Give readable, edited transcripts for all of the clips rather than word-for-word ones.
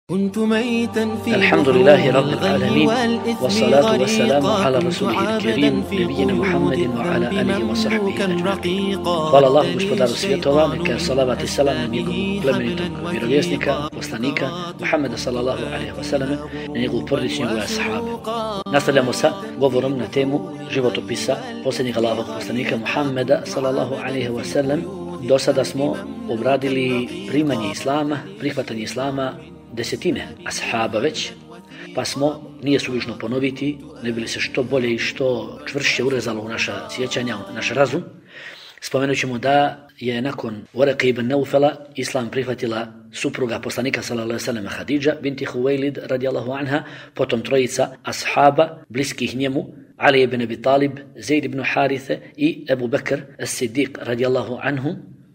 الحمد لله رب العالمين والصلاة والسلام على رسوله الكريم نبينا محمد وعلى آله وصحبه أجمعين. Hvala Allahu gospodaru svjetova, neka je salavat i salam na njegovog plemenitog vjerovjesnika, poslanika Muhammeda sallallahu alejhi ve selleme, na njegovu porodicu i njegove ashabe. Nastavljamo sa govorom na temu životopisa posljednjeg Allahovog poslanika Muhammeda sallallahu alejhi ve sellem. Do sada smo obradili primanje islama, prihvatanje islama desetine ashaba već, pa smo, nije suvišno ponoviti, ne bi li se što bolje i što čvršće urezalo u naša sjećanja, u naš razum, spomenut ćemo da je nakon Waraka ibn Naufela islam prihvatila supruga poslanika sallallahu alejhi ve sellem Hadidža binti Huwailid radijallahu anha, potom trojica ashaba bliskih njemu, Ali ibn Abi Talib, Zaid ibn Harithe i Ebu Bekr as-Siddiq radijallahu anhu.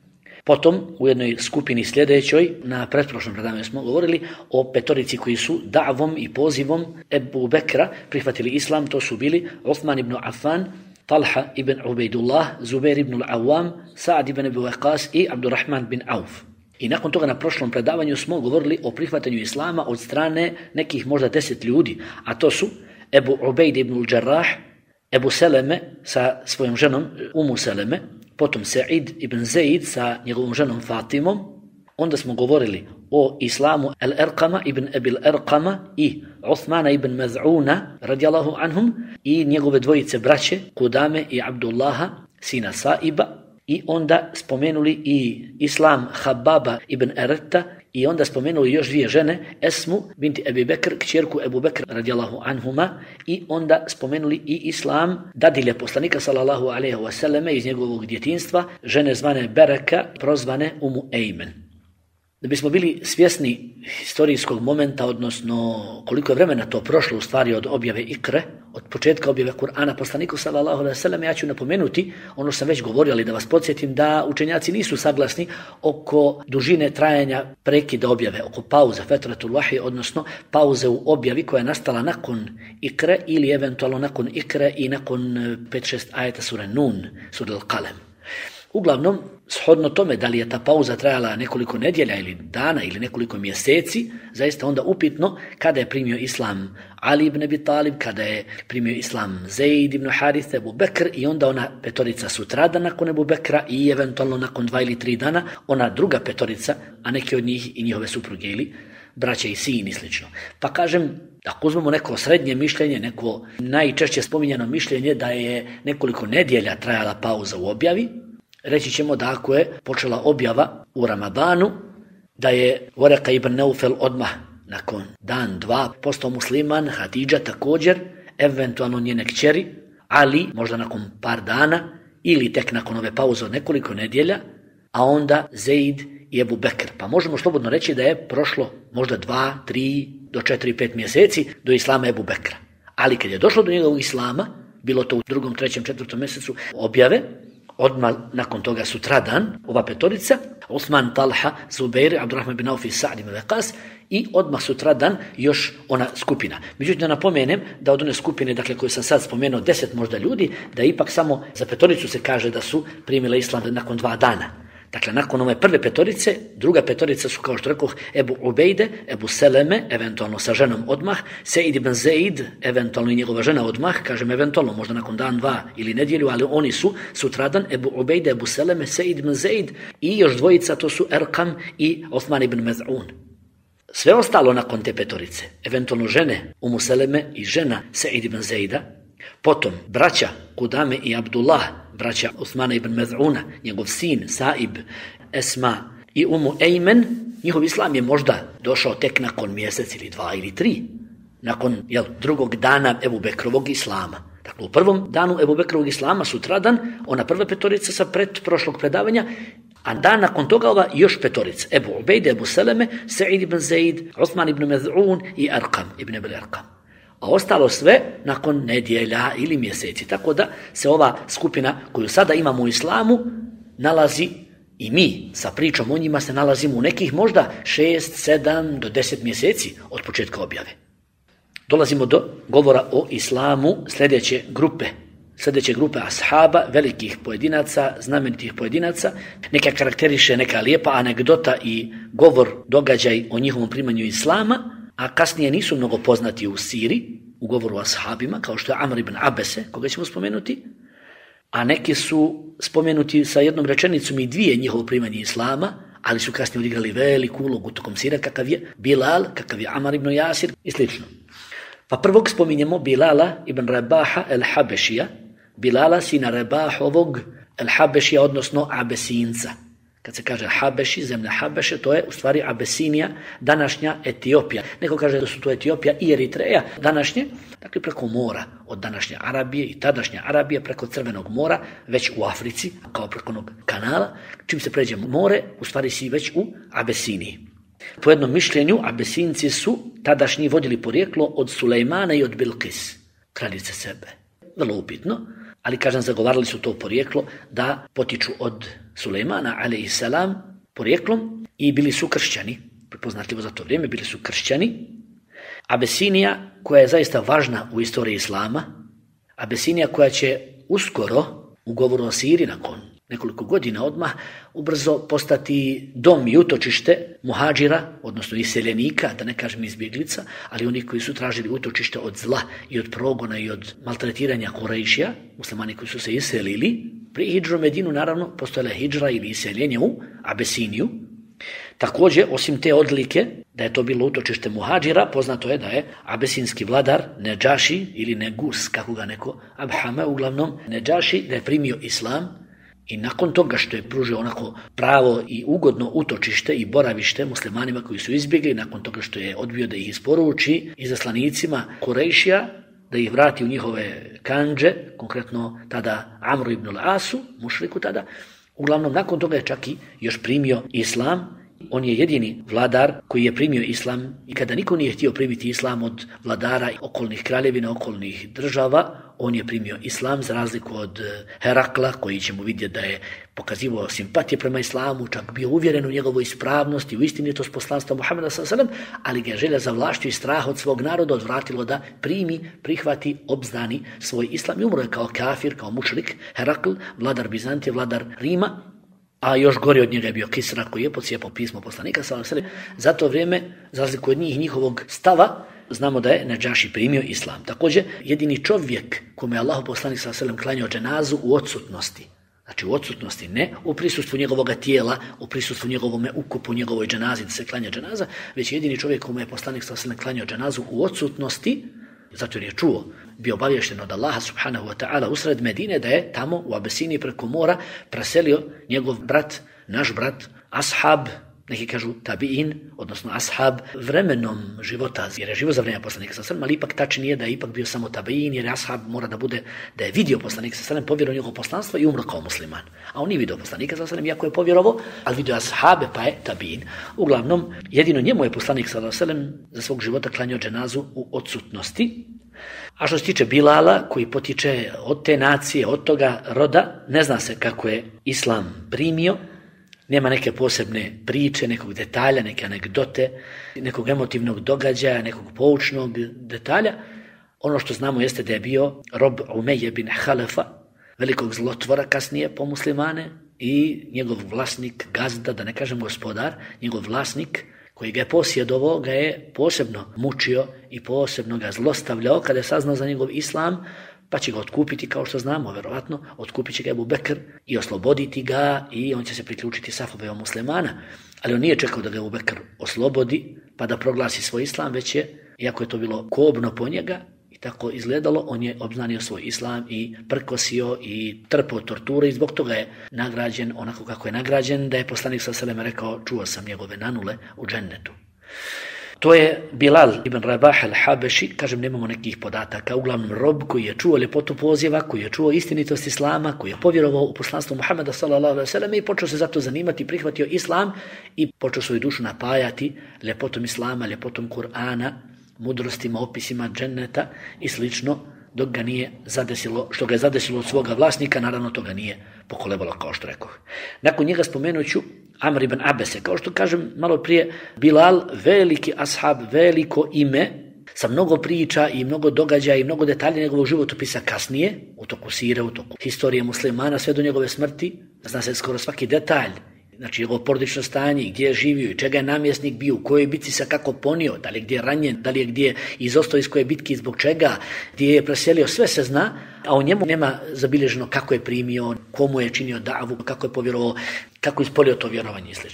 Potom u jednoj skupini sljedećoj, na pretprošlom predavanju smo govorili o petorici koji su da'vom i pozivom Ebu Bekra prihvatili islam. To su bili Uthman ibn Affan, Talha ibn Ubaidullah, Zubair ibn al-Awwam, Sa'ad ibn Abi Waqqas i Abdurrahman bin Auf. I nakon toga na prošlom predavanju smo govorili o prihvatanju islama od strane nekih možda 10 ljudi, a to su Ebu Ubaid ibn al-Jarrah, Ebu Seleme sa svojom ženom Umu Seleme, potom Sa'id ibn Zaid sa njegovom ženom Fatimom. Onda smo govorili o islamu Al-Arqama ibn Abil Arqama i Uthmana ibn Maz'una radijallahu anhum i njegove dvojice braće Kudame i Abdullaha sina Saiba. I onda spomenuli i islam Hababa ibn Aretta i onda spomenuli još dvije žene, Esmu binti Abi Bekr, kćerku Ebu Bekr radijallahu anhuma, i onda spomenuli i islam dadilje poslanika sallallahu alejhi ve selleme iz njegovog djetinjstva, žene zvane Bereka, prozvane Umu Ejmen. Da bismo bili svjesni historijskog momenta, odnosno koliko je vremena to prošlo u stvari od objave Ikre, od početka objave Kur'ana poslaniku sallallahu alejhi ve sellem, ja ću napomenuti ono što sam već govorio, ali da vas podsjetim da učenjaci nisu saglasni oko dužine trajanja prekida objave, oko pauze, fetratul wahyi, odnosno pauze u objavi koja je nastala nakon Ikre ili eventualno nakon Ikre i nakon 5-6 ajeta sure Nun, sure Al-Qalam. Uglavnom, shodno tome da li je ta pauza trajala nekoliko nedjelja ili dana ili nekoliko mjeseci, zaista onda upitno kada je primio islam Ali ibn Abi Talib, kada je primio islam Zaid ibn Harithe, Ebu Bekr, i onda ona petorica sutradan nakon Ebu Bekra i eventualno nakon 2 ili 3 dana ona druga petorica, a neki od njih i njihove supruge ili braće i sin i slično. Pa kažem, ako uzmemo neko srednje mišljenje, neko najčešće spominjano mišljenje da je nekoliko nedjelja trajala pauza u objavi, reći ćemo da ako je počela objava u Ramadanu, da je Waraka ibn Naufel odmah nakon dan, dva postao musliman, Hadidža također, eventualno njene kćeri, Ali možda nakon par dana ili tek nakon ove pauze od nekoliko nedjelja, a onda Zaid i Ebu Bekr. Pa možemo slobodno reći da je prošlo možda 2, 3 do 4, 5 mjeseci do islama Ebu Bekra. Ali kad je došlo do njegovog islama, bilo to u 2., 3., 4. mjesecu objave, odmah nakon toga sutradan, ova petorica, Uthman, Talha, Zubair, Abdurrahman bin Auf i Sa'ad ibn Waqqas, i odmah sutradan još ona skupina. Međutim, da napomenem da od one skupine, dakle, koje sam sad spomenuo, 10 možda ljudi, da ipak samo za petoricu se kaže da su primile islam nakon 2 dana. Dakle, nakon ove prve petorice, druga petorica su, kao što rekoh, Ebu Ubejde, Ebu Seleme, eventualno sa ženom odmah, Sa'id ibn Zaid, eventualno i njegova žena odmah, kažem eventualno, možda nakon dan, 2 ili nedjelju, ali oni su sutradan, Ebu Ubejde, Ebu Seleme, Sa'id ibn Zaid i još dvojica, to su Arqam i Uthman ibn Maz'un. Sve ostalo nakon te petorice, eventualno žene Umu Seleme i žena Sa'id ibn Zaida, potom braća Kudame i Abdullah, braća Uthmana ibn Maz'una, njegov sin Saib, Esma i Umu Ejmen, njihov islam je možda došao tek nakon mjesec ili 2 ili 3, nakon drugog dana Ebu Bekrovog islama. Dakle, u prvom danu Ebu Bekrovog islama, sutradan, ona prva petorica sa pretprošlog predavanja, a dan nakon toga ova još petorica, Ebu Ubejde, Ebu Seleme, Sa'id ibn Zaid, Uthman ibn Maz'un i Arqam ibn Abil Arqam. A ostalo sve nakon nedjelja ili mjeseci. Tako da se ova skupina koju sada imamo u islamu nalazi, i mi sa pričom o njima se nalazimo u nekih možda 6, 7 do 10 mjeseci od početka objave. Dolazimo do govora o islamu sljedeće grupe, sljedeće grupe ashaba, velikih pojedinaca, znamenitih pojedinaca. Neka karakteriše neka lijepa anegdota i govor, događaj o njihovom primanju islama, a kasnije nisu mnogo poznati u siri, u govoru o ashabima, kao što je Amr ibn Abese, koga ćemo spomenuti, a neki su spomenuti sa jednom rečenicom i dvije njihovo primanje islama, ali su kasnije odigrali veliku ulogu tokom sira, kakav je Bilal, kakav je Amar ibn Jasir i slično. Pa prvog spominjemo Bilala ibn Rabaha el-Habešija, Bilala sina Rabahovog el-Habešija, odnosno Abesinca. Kad se kaže Habeši, zemlja Habeše, to je u stvari Abesinija, današnja Etiopija. Neko kaže da su to Etiopija i Eritreja današnje, dakle preko mora, od današnje Arabije i tadašnje Arabije preko Crvenog mora, već u Africi, kao preko onog kanala. Čim se pređe more, u stvari si već u Abesiniji. Po jednom mišljenju, Abesinci su tadašnji vodili porijeklo od Sulejmana i od Bilqis, kraljice Sebe. Vrlo upitno, ali kažem, zagovarali su to porijeklo da potiču od Sulejmana a.s. porijeklom i bili su kršćani, prepoznatljivo za to vrijeme, bili su kršćani. Abesinija, koja je zaista važna u istoriji islama, Abesinija koja će uskoro u govoru o Siri nakon nekoliko godina odmah ubrzo postati dom i utočište muhadžira, odnosno iseljenika, da ne kažem izbjeglica, ali oni koji su tražili utočište od zla i od progona i od maltretiranja Kurejšija, muslimani koji su se iselili. Prije hidžru Medinu naravno postojala je hidžra ili iseljenje u Abesiniju. Također, osim te odlike da je to bilo utočište muhadžira, poznato je da je abesinski vladar Nedžaši ili Negus, kako ga neko Abhame, uglavnom Nedžaši, da je primio islam i nakon toga što je pružio onako pravo i ugodno utočište i boravište muslimanima koji su izbjegli, nakon toga što je odbio da ih isporuči izaslanicima Kurejšija, da ih vrati u njihove kandže, konkretno tada Amru ibn al-Asu, mušriku tada. Uglavnom, nakon toga je čak i još primio islam. On je jedini vladar koji je primio islam i kada niko nije htio primiti islam od vladara okolnih kraljevina, okolnih država, on je primio islam za razliku od Herakla, koji ćemo vidjeti da je pokazivao simpatije prema islamu, čak bio uvjeren u njegovoj ispravnosti, u istinitost poslanstva Muhameda s.a.v., ali ga je želja za vlašću i strah od svog naroda odvratilo da prihvati, obznani svoj islam i umro je kao kafir, kao mušrik, Herakl, vladar Bizantije, vladar Rima. A još gori od njega je bio Kisra, koji je pocijepao pismo poslanika s.a.v. Za to vrijeme, za razliku od njih, njihovog stava, znamo da je Nedžaši primio islam. Također, jedini čovjek kome je Allahov poslanik s.a.v. klanjao dženazu u odsutnosti. Znači u odsutnosti, ne u prisustvu njegovoga tijela, u prisustvu njegovome ukupu, njegovoj dženazi da se klanja dženaza, već jedini čovjek kome je poslanik s.a.v. klanjao dženazu u odsutnosti, zato jer je čuo, bio obavješten od Allaha subhanahu wa ta'ala usred Medine da je tamo u Abesiniji preko mora preselio njegov brat, naš brat, ashab, neki kažu tabi'in, odnosno ashab, vremenom života, jer je živo za vrijeme poslanika s.a.v., ali ipak tačnije da je ipak bio samo tabi'in, jer ashab mora da bude, da je vidio poslanika s.a.v., povjerovao njegovo poslanstvo i umro kao musliman. A on nije vidio poslanika s.a.v., iako je povjerovao, ali vidio ashabe, pa je tabi'in. Uglavnom, jedino njemu je poslanik s.a.v. za svog života klanjao dženazu u odsutnosti. A što se tiče Bilala, koji potiče od te nacije, od toga roda, ne zna se kako je islam primio, nema neke posebne priče, nekog detalja, neke anegdote, nekog emotivnog događaja, nekog poučnog detalja. Ono što znamo jeste da je bio rob Umeje bin Halefa, velikog zlotvora kasnije po muslimane, i njegov vlasnik, gazda, da ne kažem gospodar, njegov vlasnik koji ga je posjedovao, ga je posebno mučio i posebno ga zlostavljao kada je saznao za njegov islam, pa će ga otkupiti, kao što znamo, verovatno, otkupit će ga Ebu Bekr i osloboditi ga i on će se priključiti safovima muslimana. Ali on nije čekao da ga Ebu Bekr oslobodi pa da proglasi svoj islam, već je, iako je to bilo kobno po njega i tako izgledalo, on je obznanio svoj islam i prkosio i trpao torture i zbog toga je nagrađen onako kako je nagrađen, da je poslanik s.a.v. rekao: čuo sam njegove nanule u džennetu. To je Bilal ibn Rabah al-Habeši, kažem, nemamo nekih podataka, uglavnom rob koji je čuo ljepotu poziva, koji je čuo istinitost islama, koji je povjerovao u poslanstvo Muhameda s.a.v. i počeo se zato zanimati, prihvatio islam i počeo svoju dušu napajati ljepotom islama, ljepotom Kur'ana, mudrostima, opisima dženneta i slično, dok ga nije zadesilo, što ga je zadesilo od svoga vlasnika, naravno to ga nije pokolebalo, kao što rekoh. Nakon njega spomenut ću Amr ibn Abese, kao što kažem malo prije, Bilal, veliki ashab, veliko ime, sa mnogo priča i mnogo događaja i mnogo detalja njegovog životopisa kasnije, u toku sire, u toku historije muslimana, sve do njegove smrti, zna se skoro svaki detalj, znači njegovo porodično stanje, gdje je živio i čega je namjesnik bio, u kojoj bitci se kako ponio, da li je gdje je ranjen, da li je gdje izostao iz koje bitke i zbog čega, gdje je preselio, sve se zna, a u njemu nema zabilježeno kako je primio, komu je činio davu, kako je povjerovao, kako je ispolio to vjerovanje i sl.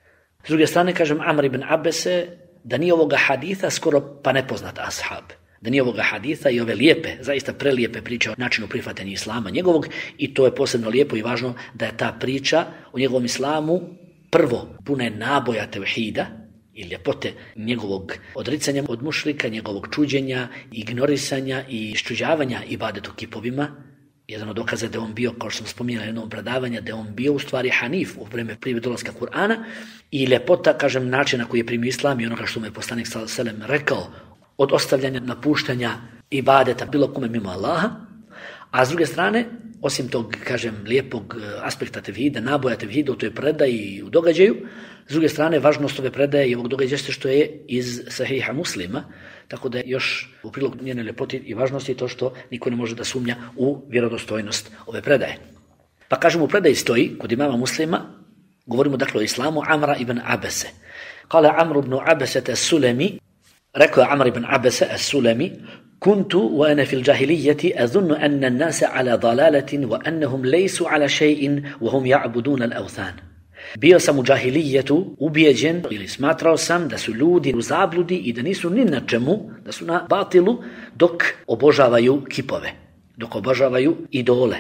S druge strane, kažem, Amr ibn Abese, da nije ovoga haditha skoro pa nepoznat ashab. Da nije ovoga haditha i ove lijepe, zaista prelijepe priče o načinu prihvatanja islama njegovog, i to je posebno lijepo i važno da je ta priča o njegovom islamu prvo pune naboja tevhida i ljepote njegovog odricanja od mušrika, njegovog čuđenja, ignorisanja i iščuđavanja ibadetu kipovima. Jedan od dokaza da je on bio, kao što sam spominjala u jednom predavanju, da je on bio u stvari hanif u vrijeme prije dolaska Kur'ana, i ljepota, kažem, načina koji je primio islam i onoga što mu je poslanik sallallahu alejhi ve sellem rekao od ostavljanja, napuštanja ibadeta bilo kome mimo Allaha. A s druge strane, osim tog, kažem, lijepog aspekta tevhida, naboja tevhida u toj predaji i u događaju, s druge strane, važnost ove predaje i ovog događaja što je iz Sahiha Muslima, tako da je još u prilog njene ljepoti i važnosti to što niko ne može da sumnja u vjerodostojnost ove predaje. Pa kažemo, u predaji stoji, kod imama Muslima, govorimo dakle o islamu, Amra ibn Abese. Kale Amr ibn Abese as-Sulemi, rekao je Amr ibn Abese as-Sulemi, كنت وأنا في الجاهلية أظن أن الناس على ضلالة وأنهم ليسوا على شيء وهم يعبدون الأوثان. Bio sam u džahilijetu ubijeđen ili smatrao sam da su ljudi u zabludi i da nisu ni na čemu, da su na batilu dok obožavaju kipove, dok obožavaju idole.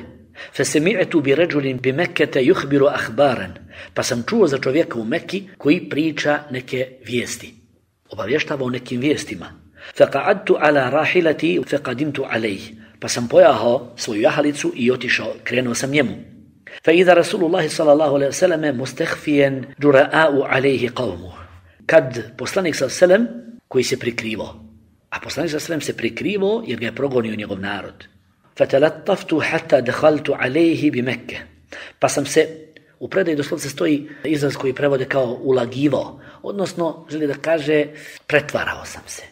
فسمعت برجل بمكة يخبر أخبارا, pa sam čuo za čovjeka u Mekki koji priča neke vijesti, obavještava o nekim vijestima. فقعدت على راحلتي فقدمت عليه, pa sam pojahao svoju jahalicu i otišao, krenuo sam njemu. فإذا رسول الله صلى الله عليه وسلم مستخفيا جراء عليه قومه, kad poslanik sallallahu alejhi ve sellem koji se prikrivao, a poslanik sallallahu alejhi ve sellem se prikrivao jer ga je progonio njegov narod. فتلطفت حتى دخلت عليه بمكة, pa sam se, u predaji doslovce stoji izraz koji prevode kao ulagivao, odnosno želi da kaže pretvarao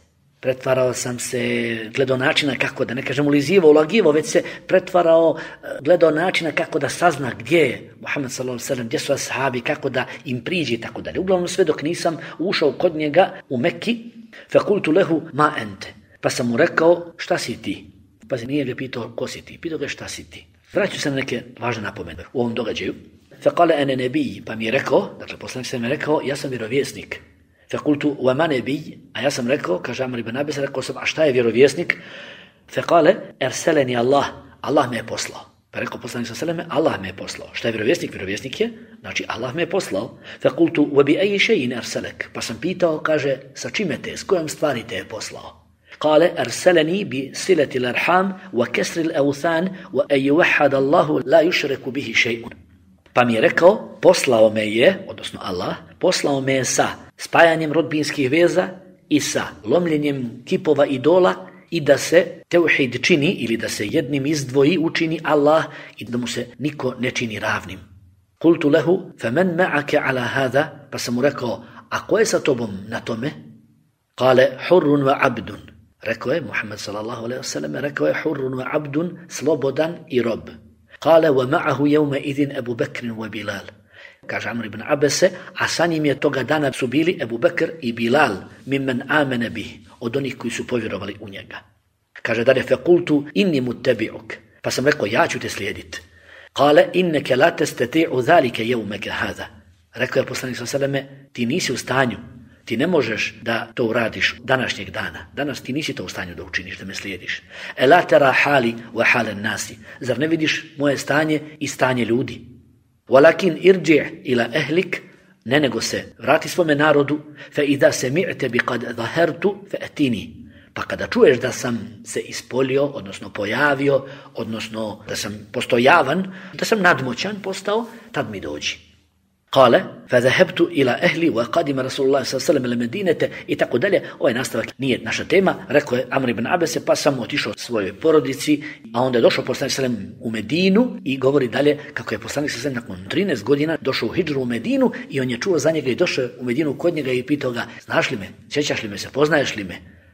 sam se, gledao načina kako da, ne kažem ulizivao, ulagivao, već se pretvarao, gledao načina kako da sazna gdje je Muhammed sallallahu alejhi ve sellem, gdje su ashabi, kako da im priđe i tako dalje. Uglavnom sve dok nisam ušao kod njega u Mekki, فقلت له ما أنت, pa sam mu rekao šta si ti? Pa se nije ga pitao ko si ti, pitao ga šta si ti. Vraću se na neke važne napomene u ovom događaju. فقال أنا نبي, pa mi je rekao, dakle poslanik se mi je rekao, ja sam vjerovjesnik. فقلت وما نبي, a ja sam rekao, kaže Amr ibn Abese, rekao sam, a šta je vjerovjesnik? فقال أرسلني الله, Allah me je poslao. Pa rekao poslanik sallallahu alejhi ve sellem, Allah me je poslao. Šta je vjerovjesnik? Vjerovjesnik je, znači Allah me je poslao. فقلت وبأي شيء أرسلك, pa sam pitao, kaže, sa čime te, s kojom stvari te je poslao? قال أرسلني بصلة الأرحام وكسر الأوثان وأن يوحد الله لا يشرك به شيء. Pa mi je rekao, poslao me je, odnosno Allah, poslao me je sa spajanjem rodbinskih veza i sa lomljenjem kipova idola i da se teuhid čini ili da se jednim izdvoji učini Allah i da mu se niko ne čini ravnim. Kultu lehu, faman ma'ake ala hada, pa sam mu rekao, a ko je sa tobom na tome? Kale, hurrun wa abdun. Rekao je, Muhammed sallallahu alejhi ve sellem, rekao je, hurrun wa abdun, slobodan i rob. Kale, wa ma'ahu jevme idin Ebu Bekrin wa Bilal. Kaže Amr ibn Abese, a sa njim je toga dana su bili Ebu Bekr i Bilal, mimmen amene bih, od onih koji su povjerovali u njega. Kaže dalje, fekultu inni muttabi'uk, pa sam rekao, ja ću te slijediti. Kale, inneke la testati'u zalike jevmeke hada. Rekao je poslanik sallallahu alejhi ve selleme, ti nisi u stanju, ti ne možeš da to uradiš današnjeg dana. Danas ti nisi to u stanju da učiniš, da me slijediš. Ela tera hali wa halen nasi. Zar ne vidiš moje stanje i stanje ljudi? Walakin irji' ila ehlik, ne nego se vrati svome narodu, fa idha sami'ta bi qad zahartu fa atini. Pa kada čuješ da sam se ispolio, odnosno pojavio, odnosno da sam postojavan, da sam nadmoćan postao, tad mi dođi. Kale, fa zahabtu ila ehli wa qadima Rasulullah sallallahu alejhi ve sellem Medinete i tako dalje. Ovaj nastavak nije naša tema, rekao je Amr ibn Abese, pa sam otišao svojoj porodici, a onda je došao poslanik sallallahu alejhi ve sellem u Medinu i govori dalje kako je poslanik sallallahu alejhi ve sellem nakon 13 godina došao u hidžru u Medinu i on je čuo za njega i došao u Medinu kod njega i pitao ga, znaš li me, sjećaš li me se, poznaješ li me?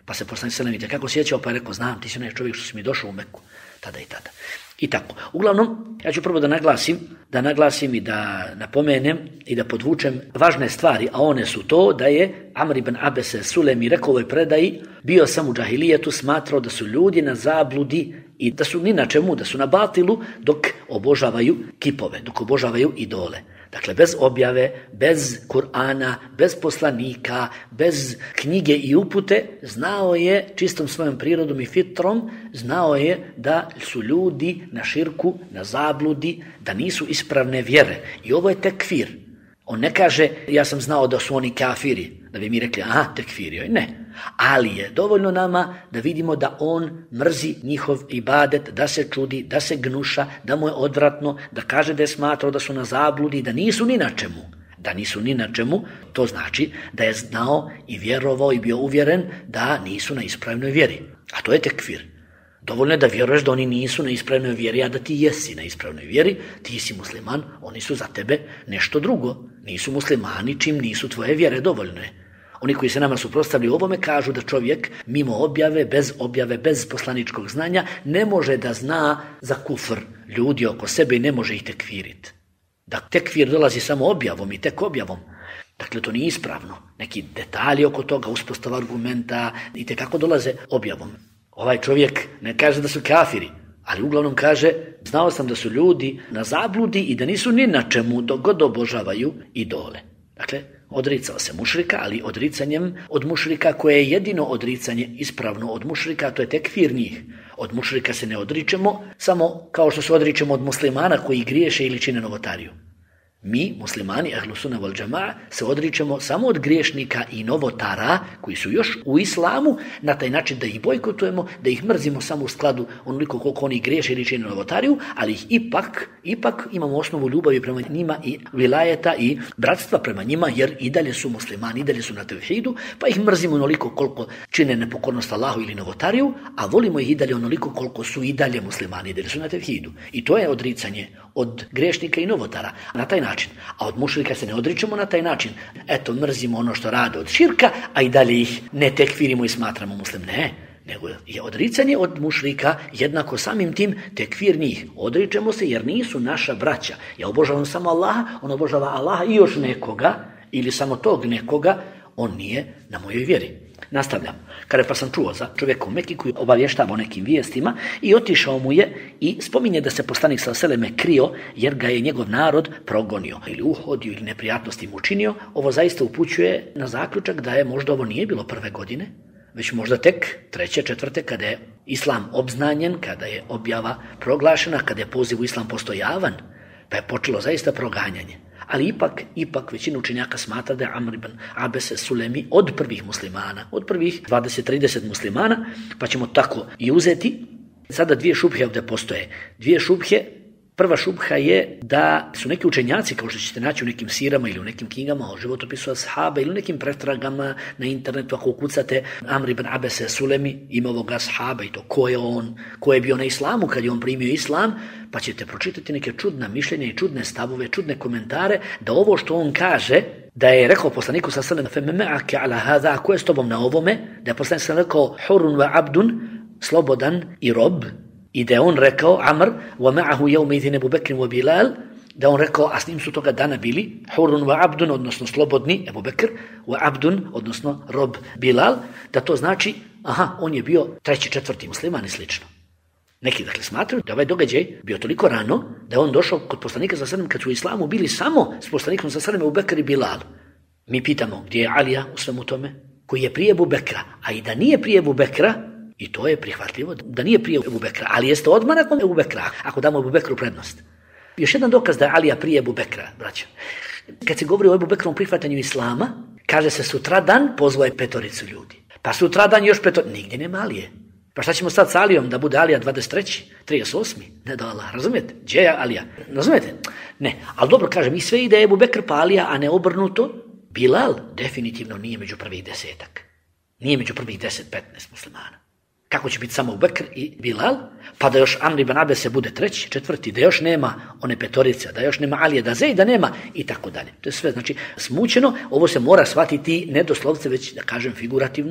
Pa se poslanik sallallahu alejhi ve sellem kako sjećao, pa je rekao, znam, ti si onaj čovjek što si mi došao u Meku, tada i tada. I tako. Uglavnom, ja ću prvo da naglasim i da napomenem i da podvučem važne stvari, a one su to da je Amr ibn Abese Sulemi rekao u ovoj predaji, bio sam u džahilijetu, smatrao da su ljudi na zabludi i da su ni na čemu, da su na batilu dok obožavaju kipove, dok obožavaju idole. Dakle, bez objave, bez Kur'ana, bez poslanika, bez knjige i upute, znao je čistom svojom prirodom i fitrom, znao je da su ljudi na širku, na zabludi, da nisu ispravne vjere. I ovo je tekfir. On ne kaže, ja sam znao da su oni kafiri, da bi mi rekli, aha, tekfirio. Ne. Ali je dovoljno nama da vidimo da on mrzi njihov ibadet, da se čudi, da se gnuša, da mu je odvratno, da kaže da je smatrao da su na zabludi, da nisu ni na čemu. Da nisu ni na čemu, to znači da je znao i vjerovao i bio uvjeren da nisu na ispravnoj vjeri. A to je tekfir. Dovoljno je da vjeruješ da oni nisu na ispravnoj vjeri, a da ti jesi na ispravnoj vjeri, ti si musliman, oni su za tebe nešto drugo. Nisu muslimani čim nisu tvoje vjere, dovoljno je. Oni koji se nama suprotstavljaju ovome kažu da čovjek mimo objave, bez poslaničkog znanja ne može da zna za kufr ljudi oko sebe i ne može ih tekfiriti. Da tekfir dolazi samo objavom i tek objavom. Dakle, to nije ispravno. Neki detalji oko toga, uspostava argumenta i tekako dolaze objavom. Ovaj čovjek ne kaže da su kafiri, ali uglavnom kaže, znao sam da su ljudi na zabludi i da nisu ni na čemu dok god obožavaju idole. Dakle, odricao se mušrika, ali odricanjem od mušrika koje je jedino odricanje ispravno od mušrika, to je tekfir njih. Od mušrika se ne odričemo, samo kao što se odričemo od muslimana koji griješe ili čine novotariju. Mi, muslimani, ahlu sunna wal džama'a, se odričemo samo od griješnika i novotara koji su još u islamu, na taj način da ih bojkotujemo, da ih mrzimo samo u skladu onoliko koliko oni griješe ili čine novotariju, ali ih ipak imamo osnovu ljubavi prema njima i vilajeta i bratstva prema njima, jer i dalje su muslimani, i dalje su na tevhidu, pa ih mrzimo onoliko koliko čine nepokornost Allahu ili novotariju, a volimo ih i dalje onoliko koliko su i dalje muslimani, i dalje su na tevhidu. I to je odricanje od griješnika i novotara na taj način. A od mušrika se ne odričemo na taj način. Eto, mrzimo ono što rade od širka, a i dalje ih ne tekfirimo i smatramo muslim. Ne, nego je odricanje od mušrika jednako samim tim tekfir njih. Odričemo se jer nisu naša braća. Ja obožavam samo Allaha, on obožava Allaha i još nekoga, ili samo tog nekoga, on nije na mojoj vjeri. Nastavljam. Kada pa sam čuo za čovjeka u Meki koji obavještava o nekim vijestima i otišao mu je i spominje da se poslanik sallallahu alejhi ve sellem krio jer ga je njegov narod progonio ili uhodio ili neprijatnosti mu učinio. Ovo zaista upućuje na zaključak da je možda ovo nije bilo prve godine, već možda tek treće, četvrte, kada je islam obznanjen, kada je objava proglašena, kada je poziv u islam postojavan, pa je počelo zaista proganjanje. Ali ipak većina učenjaka smatra da je Amr ibn Abese Sulemi od prvih muslimana, od prvih 20-30 muslimana, pa ćemo tako i uzeti. Sada dvije šubhe ovdje postoje. Dvije šubhe. Prva šubha je da su neki učenjaci, kao što ćete naći u nekim sirama ili u nekim knjigama o životopisu ashaba ili u nekim pretragama na internetu, ako ukucate Amr ibn Abese Sulemi, ime ovoga ashaba i to ko je on, ko je bio na islamu kad je on primio islam, pa ćete pročitati neke čudna mišljenja i čudne stavove, čudne komentare, da ovo što on kaže, da je rekao poslaniku sallallahu alejhi ve sellem, "Feme ala hada", ko je s tobom na ovome, da je poslanik sallallahu rekao hurun wa abdun, slobodan i rob, i da je on rekao Amr wa ma'ahu yawma idhin Abu Bekr wa Bilal, da on rekao, a s njim su toga dana bili hurun wa abdun, odnosno slobodni Abu Bekr, wa abdun, odnosno rob Bilal, da to znači, on je bio treći, četvrti musliman i slično. Neki dakle smatraju da ovaj događaj bio toliko rano da je on došao kod poslanika sallallahu alejhi ve sellem kad su u islamu bili samo s poslanikom sallallahu alejhi ve sellem Abu Bekr i Bilal. Mi pitamo gdje je Alija u svemu tome, koji je prije Abu Bekra, a i da nije prije Abu Bekra, i to je prihvatljivo, da nije prije Abu Bekra, ali jeste odmah nakon Abu Bekra, ako damo Abu Bekru prednost. Još jedan dokaz da je Alija prije Abu Bekra, braćo. Kad se govori o Abu Bekrovom prihvatanju islama, kaže se sutradan pozvao je 5 ljudi. Pa sutradan još 5, nigdje nema Alije. Pa šta ćemo sad s Alijom, da bude Alija 23, 38? Ne da Allah, razumijete? Gdje je Alija? Razumijete? Ne, ali dobro kažem, i sve ide Abu Bekr pa Alija, a ne obrnuto. Bilal definitivno nije među prvih 10. Nije među prvih 10-15 muslimana. Kako će biti samo Abu Bekr i Bilal, pa da još Amr ibn Abese bude treći, četvrti, da još nema one 5, da još nema Alije, da Zejda nema i tako dalje. To je sve, znači, smućeno, ovo se mora shvatiti ne doslovce, već da kažem figurativno,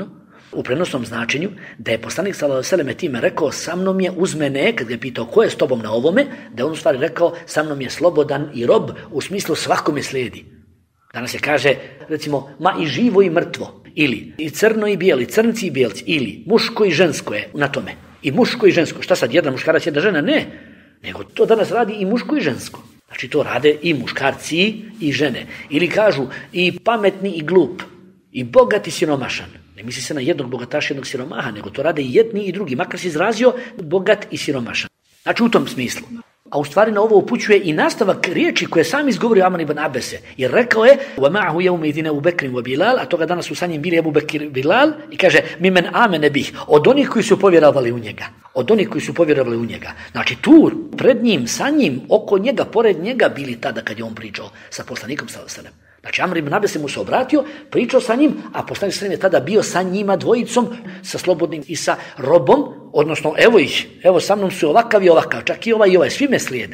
u prenosnom značenju da je poslanik sallallahu alejhi ve sellem time rekao sa mnom je uz mene, kad ga je pitao ko je s tobom na ovome, da je on u stvari rekao sa mnom je slobodan i rob, u smislu svakome slijedi. Danas se kaže, recimo, ma i živo i mrtvo, ili i crno i bijeli, crnci i bijelci, ili muško i žensko je na tome. I muško i žensko. Šta sad, jedan muškarac, jedna žena? Ne. Nego to danas radi i muško i žensko. Znači to rade i muškarci i žene. Ili kažu i pametni i glup, i bogat i siromašan. Ne misli se na jednog bogataša, jednog siromaha, nego to rade i jedni i drugi. Makar se izrazio bogat i siromašan. Znači u tom smislu. A u stvari na ovo upućuje i nastavak riječi koje sam izgovorio Amr ibn Abese. Jer rekao je وَمَعَهُ يَوْمَ Abu Bekr wa Bilal, a toga danas su sa njim bili Abu Bekr i Bilal, i kaže mimen amene bih, od onih koji su povjerovali u njega. Od onih koji su povjerovali u njega. Znači tu, pred njim, sa njim, oko njega, pored njega bili tada kad je on pričao sa poslanikom sallallahu alejhi ve sellem. Znači Amr ibn Abese mu se obratio, pričao sa njim, a poslanik sallallahu je tada bio sa njima dvojicom, sa slobodnim i sa robom, odnosno evo ih, evo sa mnom su ovakav i ovakav, čak i ovaj, svi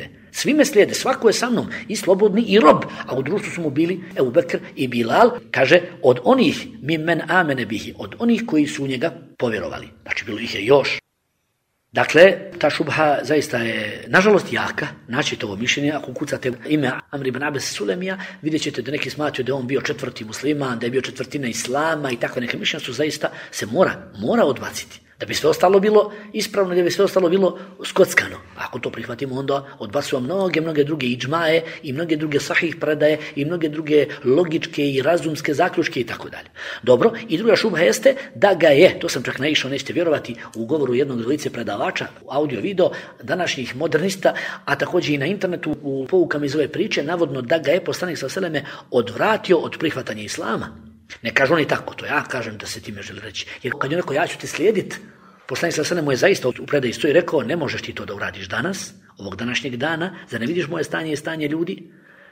me slijede, svako je sa mnom, i slobodni i rob, a u društvu su mu bili Ebu Bekr i Bilal, kaže, od onih mimmen amene bihi, od onih koji su u njega povjerovali. Znači bilo ih je još. Dakle, ta šubha zaista je, nažalost, jaka. Naćete ovo mišljenje, ako kucate ime Amr ibn Abes Sulemija, vidjet ćete da neki smatraju da je on bio četvrti musliman, da je bio četvrtina islama i takve neke mišljenja su zaista se mora odbaciti. Da bi sve ostalo bilo ispravno, da bi sve ostalo bilo skockano. Ako to prihvatimo, onda odbacujemo mnoge druge iđmaje i mnoge druge sahih predaje i mnoge druge logičke i razumske zaključke i tako dalje. Dobro, i druga šubha jeste da ga je, to sam čak naišao, nećete vjerovati, u govoru jednog dvojice predavača, audio video, današnjih modernista, a također i na internetu u poukama iz ove priče, navodno da ga je poslanik sallallahu alejhi ve sellem odvratio od prihvatanja islama. Ne kažu oni tako, to ja kažem da se time želi reći. Jer kad je rekao ja ću te slijediti, poslanik sallallahu alejhi ve sellem mu je zaista u predaji stoji rekao ne možeš ti to da uradiš danas, ovog današnjeg dana, zar ne vidiš moje stanje i stanje ljudi?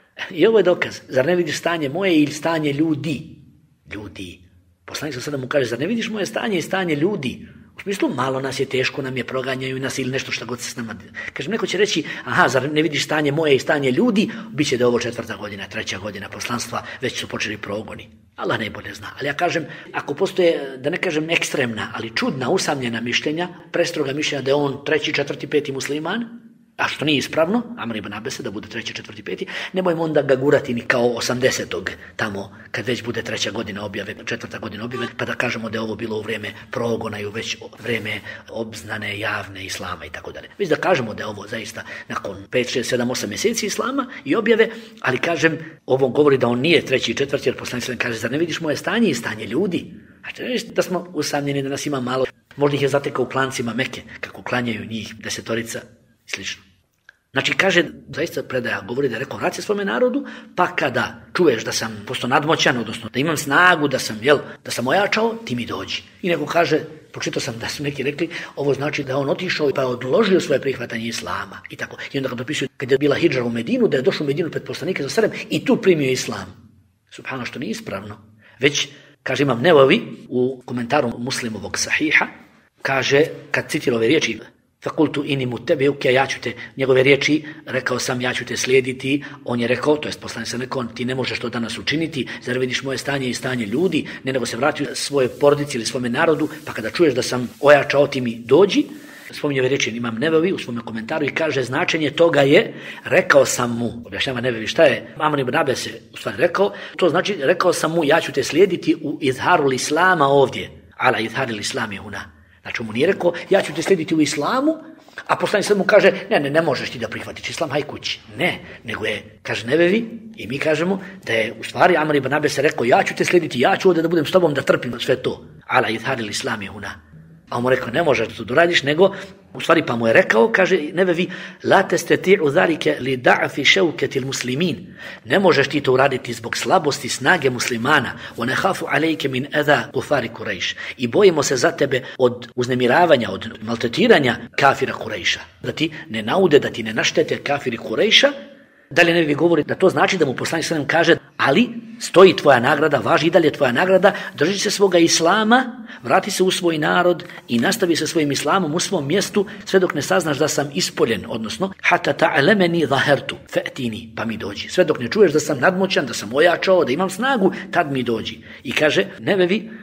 I ovo je dokaz, zar ne vidiš stanje moje ili stanje ljudi? Ljudi. Poslanik sallallahu alejhi ve sellem mu kaže zar ne vidiš moje stanje i stanje ljudi? U smislu, malo nas je teško, nam je proganjaju nas ili nešto što god se s nama... Kažem, neko će reći, aha, zar ne vidiš stanje moje i stanje ljudi? Biće da je ovo 4. godina, 3. godina poslanstva, već su počeli progoni. Allah najbolje zna. Ali ja kažem, ako postoje, da ne kažem ekstremna, ali čudna, usamljena mišljenja, prestroga mišljenja da je on 3., 4., 5. musliman, a što nije ispravno, Amr ibn Abese da bude 3., 4., 5., nemojmo onda ga gurati ni kao 80. tamo kad već bude 3. godina objave, 4. godina objave, pa da kažemo da je ovo bilo u vrijeme progona i u već vrijeme obznane javne islama i tako dalje. Već da kažemo da je ovo zaista nakon 5, 6, 7, 8 mjeseci islama i objave, ali kažem, ovo govori da on nije 3. i 4., jer poslanik sallallahu kaže, zar ne vidiš moje stanje i stanje ljudi? Znači da smo usamljeni, da nas ima malo, možda ih je zatekao u klancima Mekke, kako klanjaju njih 10 i slično. Znači, kaže, zaista predaja govori da je rekao, vrati se svome narodu, pa kada čuješ da sam postao nadmoćan, odnosno da imam snagu, da sam ojačao, ti mi dođi. I neko kaže, pročitao sam da su neki rekli, ovo znači da on otišao pa je odložio svoje prihvatanje islama. I tako. I onda ga dopisuju, kad je bila hidžra u Medinu, da je došao u Medinu pred poslanike za Selem i tu primio islam. Subhano, što nije ispravno. Već, kaže, imam Nevavi u komentaru Muslimovog sahiha, kaže, kad citira ove riječi, fakultu ini mutebiuke, ja ću te, njegove riječi, rekao sam ja ću te slijediti, on je rekao, to jest poslanik sam rekao, ti ne možeš to danas učiniti, zar vidiš moje stanje i stanje ljudi, ne nego se vratio svojoj porodici ili svome narodu, pa kada čuješ da sam ojačao ti mi dođi, spominje ove riječi imam Nevavi u svome komentaru i kaže značenje toga je, rekao sam mu, objašnjava Nevavi šta je Amr ibn Abese u stvari rekao, to znači rekao sam mu ja ću te slijediti u izharul islama ovdje, ala izharil islami huna. Znači mu nije rekao, ja ću te slijediti u islamu, a poslanik sad mu kaže, ne možeš ti da prihvatiš islam, haj kući. Ne, nego je, kaže Nevevi, i mi kažemo da je u stvari Amr ibn Abese rekao, ja ću te slijediti, ja ću ovdje da budem s tobom, da trpim sve to. Ala idharil islami huna. A on mu rekao, ne možeš da to radiš, nego, u stvari pa mu je rekao, kaže Nevevi, la testati'u zalike li da'fi ševketil muslimin. Ne možeš ti to uraditi zbog slabosti snage muslimana. Wa nekhafu alejke min eza kufari Kurejš. I bojimo se za tebe od uznemiravanja, od maltretiranja kafira Kurejša. Da ti ne naude, da ti ne naštete kafiri Kurejša. Dalje Nevevi govori da to znači da mu poslanik sallallahu kaže, ali stoji tvoja nagrada, važi i dalje tvoja nagrada, drži se svoga islama, vrati se u svoj narod i nastavi se svojim islamom u svom mjestu sve dok ne saznaš da sam ispoljen, odnosno hatta ta'lameni zahertu fa'tini, pa mi dođi. Sve dok ne čuješ da sam nadmoćan, da sam ojačao, da imam snagu, tad mi dođi. I kaže Nevevi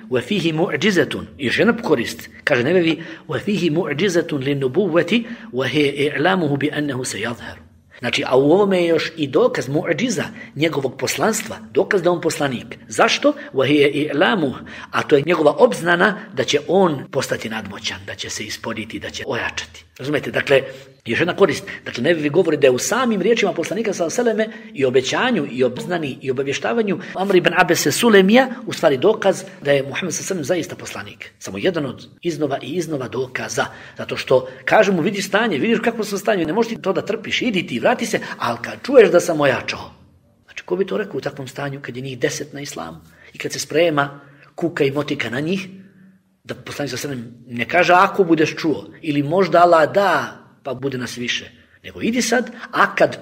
وَفِيهِ مُعْجِزَةٌ. Još jedna korist. Kaže Nevevi وَفِيهِ مُعْجِزَةٌ لِلنُّبُوَّةِ وَهِيَ إِعْلَامُهُ بِأَنَّهُ سَيَظْهَرُ. Znači, a u ovome je još i dokaz mu'adžiza njegovog poslanstva, dokaz da on poslanik. Zašto? وَهِيَ إِعْلَامُهُ. A to je njegova obznana da će on postati nadmoćan, da će se ispoditi, da će ojačati. Razumijete? Dakle, još jedna korist. Dakle, Nevevi govori da je u samim riječima poslanika s.a.v. i obećanju, i obznani, i obavještavanju Amr ibn Abese Sulemija u stvari dokaz da je Muhammed s.a.v. zaista poslanik. Samo jedan od iznova i iznova dokaza. Zato što kaže mu, vidi stanje, vidiš kakvo sam stanje, ne možeš ti to da trpiš, idi ti, vrati se, ali kad čuješ da sam ojačao. Znači, ko bi to rekao u takvom stanju kad je njih 10 na islamu i kad se sprema kuka i motika na njih, da poslanik s.a.v. ne kaže ako budeš čuo ili možda Allah da pa bude nas više, nego idi sad, a kad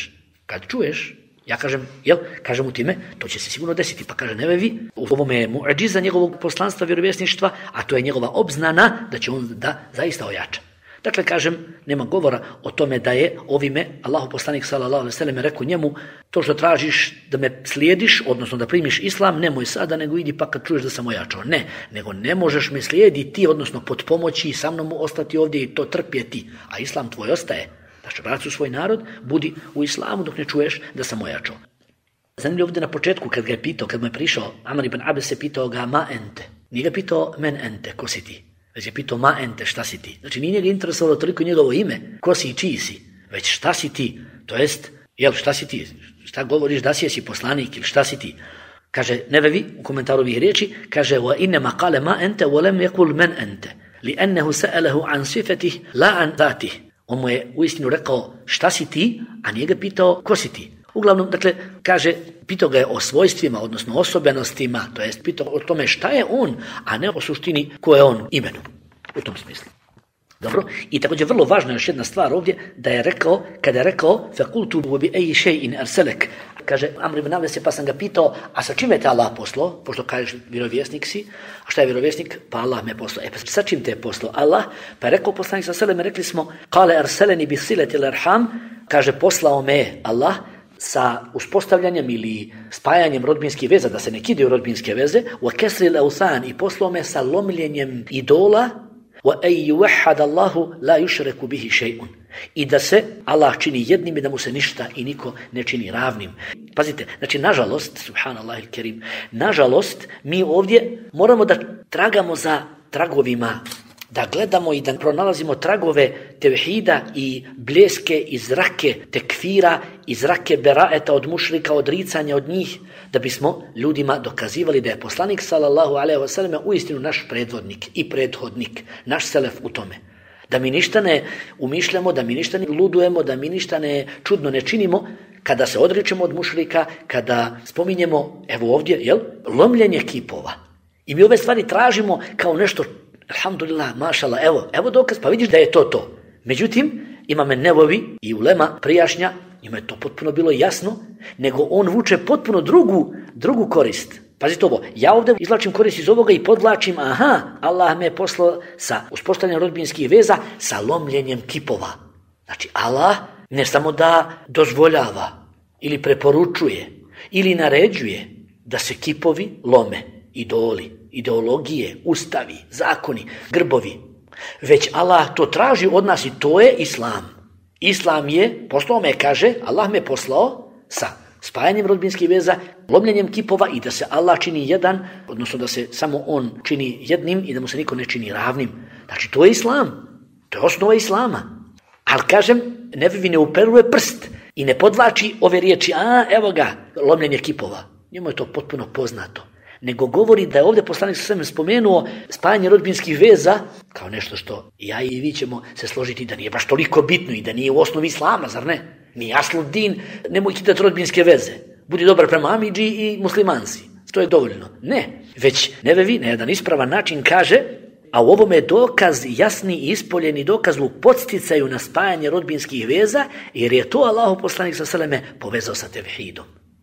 čuješ, ja kažem u time, to će se sigurno desiti, pa kaže Nevevi, u ovome je mu'adžiza njegovog poslanstva, vjerovjesništva, a to je njegova obznana da će on da zaista ojača. Dakle, kažem, nema govora o tome da je ovime Allahu poslanik sallallahu alejhi ve sellem rekao njemu, to što tražiš da me slijediš, odnosno da primiš islam, nemoj sada, nego idi pa kad čuješ da sam ojačao. Ne, nego ne možeš me slijediti, odnosno pod pomoći sa mnom ostati ovdje i to trpjeti, a islam tvoj ostaje. Znači, vrati u svoj narod, budi u islamu dok ne čuješ da sam ojačao. Zanimljivo ovdje na početku kad ga je pitao, kad mu je prišao, Amr ibn Abese pitao ga ma ente. Nije ga pitao men ente, ko si ti? Već je pitao ma ente, šta si ti? Znači nije njega interesovalo toliko njegovo ime, ko si i čiji si, već šta si ti? To jest, šta si ti? Šta govoriš, da si jesi poslanik ili šta si ti? Kaže Nevevi u komentaru ovih riječi, kaže wa innama qala ma ente wa lam yaqul man ente li'annahu sa'alahu an sifatih la an zatih. On mu je uistinu rekao šta si ti, a nije ga pitao ko si ti. Uglavnom, dakle, kaže, pitao ga je o svojstvima, odnosno osobenostima, to jest pitao o tome šta je on, a ne o suštini ko je on imenom. U tom smislu. Dobro? I također vrlo važna još jedna stvar ovdje, da je rekao, kada je rekao فَقُلْتُ وَبِأَيِّ شَيْءٍ أَرْسَلَكَ. Kaže Amr ibn Abese, pa sam ga pitao, a sa čime te Allah poslao? Pošto kažeš vjerovjesnik si, a šta je vjerovjesnik? Pa Allah me poslao. Pa sa čim te je poslao Allah? Pa je rekao poslanik sa selem, rekli smo, قَالَ أَرْسَلَنِي بِصِلَةِ الْأَرْحَامِ. Kaže, poslao me je Allah sa uspostavljanjem ili spajanjem rodbinskih veza, da se ne kidaju rodbinske veze, وَكَسْرِ الْأَوْثَانِ. I poslao me sa lomljenjem idola, وَأَيْ يُوَحَّدَ اللَّهُ لَا يُشْرَكُ بِهِ شَيْءٌ. I da se Allah čini jednim i da mu se ništa i niko ne čini ravnim. Pazite, znači nažalost, subhanallah il kerim, nažalost mi ovdje moramo da tragamo za tragovima, da gledamo i da pronalazimo tragove tevhida i bljeske i zrake tekfira i zrake beraeta od mušrika, odricanja od njih, da bismo ljudima dokazivali da je poslanik sallallahu alejhi ve sellem uistinu naš predvodnik i prethodnik, naš selef u tome. Da mi ništa ne umišljamo, da mi ništa ne ludujemo, da mi ništa ne čudno ne činimo, kada se odričemo od mušrika, kada spominjemo, evo ovdje, lomljenje kipova. I mi ove stvari tražimo kao nešto, alhamdulillah, mašallah, evo dokaz, pa vidiš da je to. Međutim, Imam Nevevi i ulema prijašnja, njima je to potpuno bilo jasno, nego on vuče potpuno drugu korist. Pazite ovo, ja ovdje izvlačim korist iz ovoga i podvlačim, Allah me je poslao sa uspostavljanjem rodbinskih veza, sa lomljenjem kipova. Znači, Allah ne samo da dozvoljava ili preporučuje ili naređuje da se kipovi lome, idoli, ideologije, ustavi, zakoni, grbovi, već Allah to traži od nas i to je Islam. Islam je, poslao me kaže, Allah me poslao sa spajanjem rodbinskih veza, lomljenjem kipova i da se Allah čini jedan, odnosno da se samo on čini jednim i da mu se niko ne čini ravnim. Znači, to je Islam. To je osnova Islama. Ali kažem, Nevevi ne uperuje prst i ne podvlači ove riječi, evo ga, lomljenje kipova. Njemu je to potpuno poznato. Nego govori da je ovdje poslanik s.a.v. spomenuo spajanje rodbinskih veza kao nešto što ja i vi ćemo se složiti da nije baš toliko bitno i da nije u osnovi Islama, zar ne? Nije asludin, nemoj kitati rodbinske veze. Budi dobar prema amidži i muslimanci. To je dovoljno. Ne. Već Nevevi na jedan ispravan način kaže, a u ovome je dokaz, jasni i ispoljeni dokaz u podsticaju na spajanje rodbinskih veza, jer je to Allahu poslanik s.a.v. povezao sa tevhidom.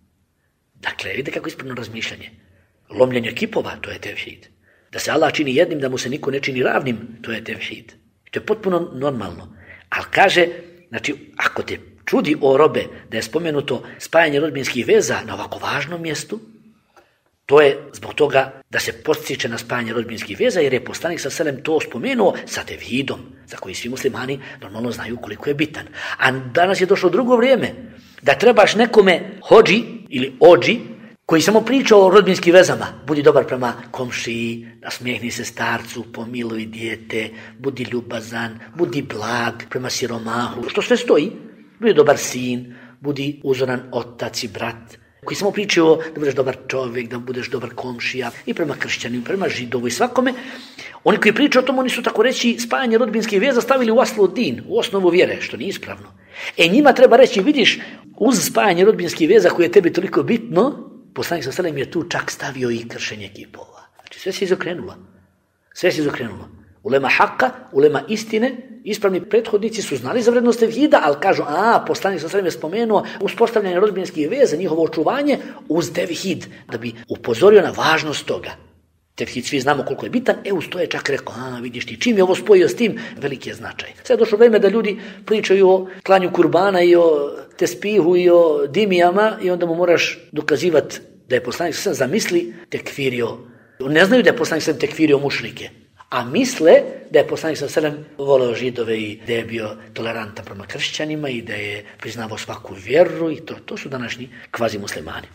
Dakle, vidite kako ispravno razmišljanje. Lomljenje kipova, to je tevhid. Da se Allah čini jednim, da mu se niko ne čini ravnim, to je tevhid. To je potpuno normalno. Ali kaže, znači, ako te čudi o robe da je spomenuto spajanje rodbinskih veza na ovako važnom mjestu, To je zbog toga da se podsjeća na spajanje rodbinskih veza, jer je poslanik sa selem to spomenuo sa tevhidom, za koji svi muslimani normalno znaju koliko je bitan. A danas je došlo drugo vrijeme, da trebaš nekome hodži ili ođi, koji samo priča o rodbinskim vezama. Budi dobar prema komšiji, nasmijehni se starcu, pomiluj dijete, budi ljubazan, budi blag prema siromahu. Što sve stoji? Budi dobar sin, budi uzoran otac i brat, koji samo pričaju da budeš dobar čovjek, da budeš dobar komšija i prema kršćaninu, prema židovu i svakome. Oni koji pričaju o tom, oni su tako reći spajanje rodbinskih veza stavili u aslu din, u osnovu vjere, što nije ispravno. Njima treba reći, vidiš, uz spajanje rodbinskih veza koje je tebi toliko bitno, poslanik sa selem je tu čak stavio i kršenje kipova. Znači sve se izokrenulo. Sve se izokrenulo. Ulema haka, ulema istine, ispravni prethodnici su znali za vrednost tevhida, ali kažu, poslanik sa selem je spomenuo uspostavljanje rodbinskih veza, njihovo očuvanje uz tevhid, da bi upozorio na važnost toga. Tevhid svi znamo koliko je bitan, uz to je čak rekao, vidiš ti, čim je ovo spojio s tim, veliki je značaj. Sad je došlo vrijeme da ljudi pričaju o klanju kurbana i o tespihu i o dimijama i onda mu moraš dokazivati da je poslanik sa zamisli tekfirio. Ne znaju da je poslanik sa tekfirio mušrike, a misle da je poslanik sa selem voleo židove i da je bio tolerantan prema kršćanima i da je priznavao svaku vjeru i to su današnji kvazi muslimani.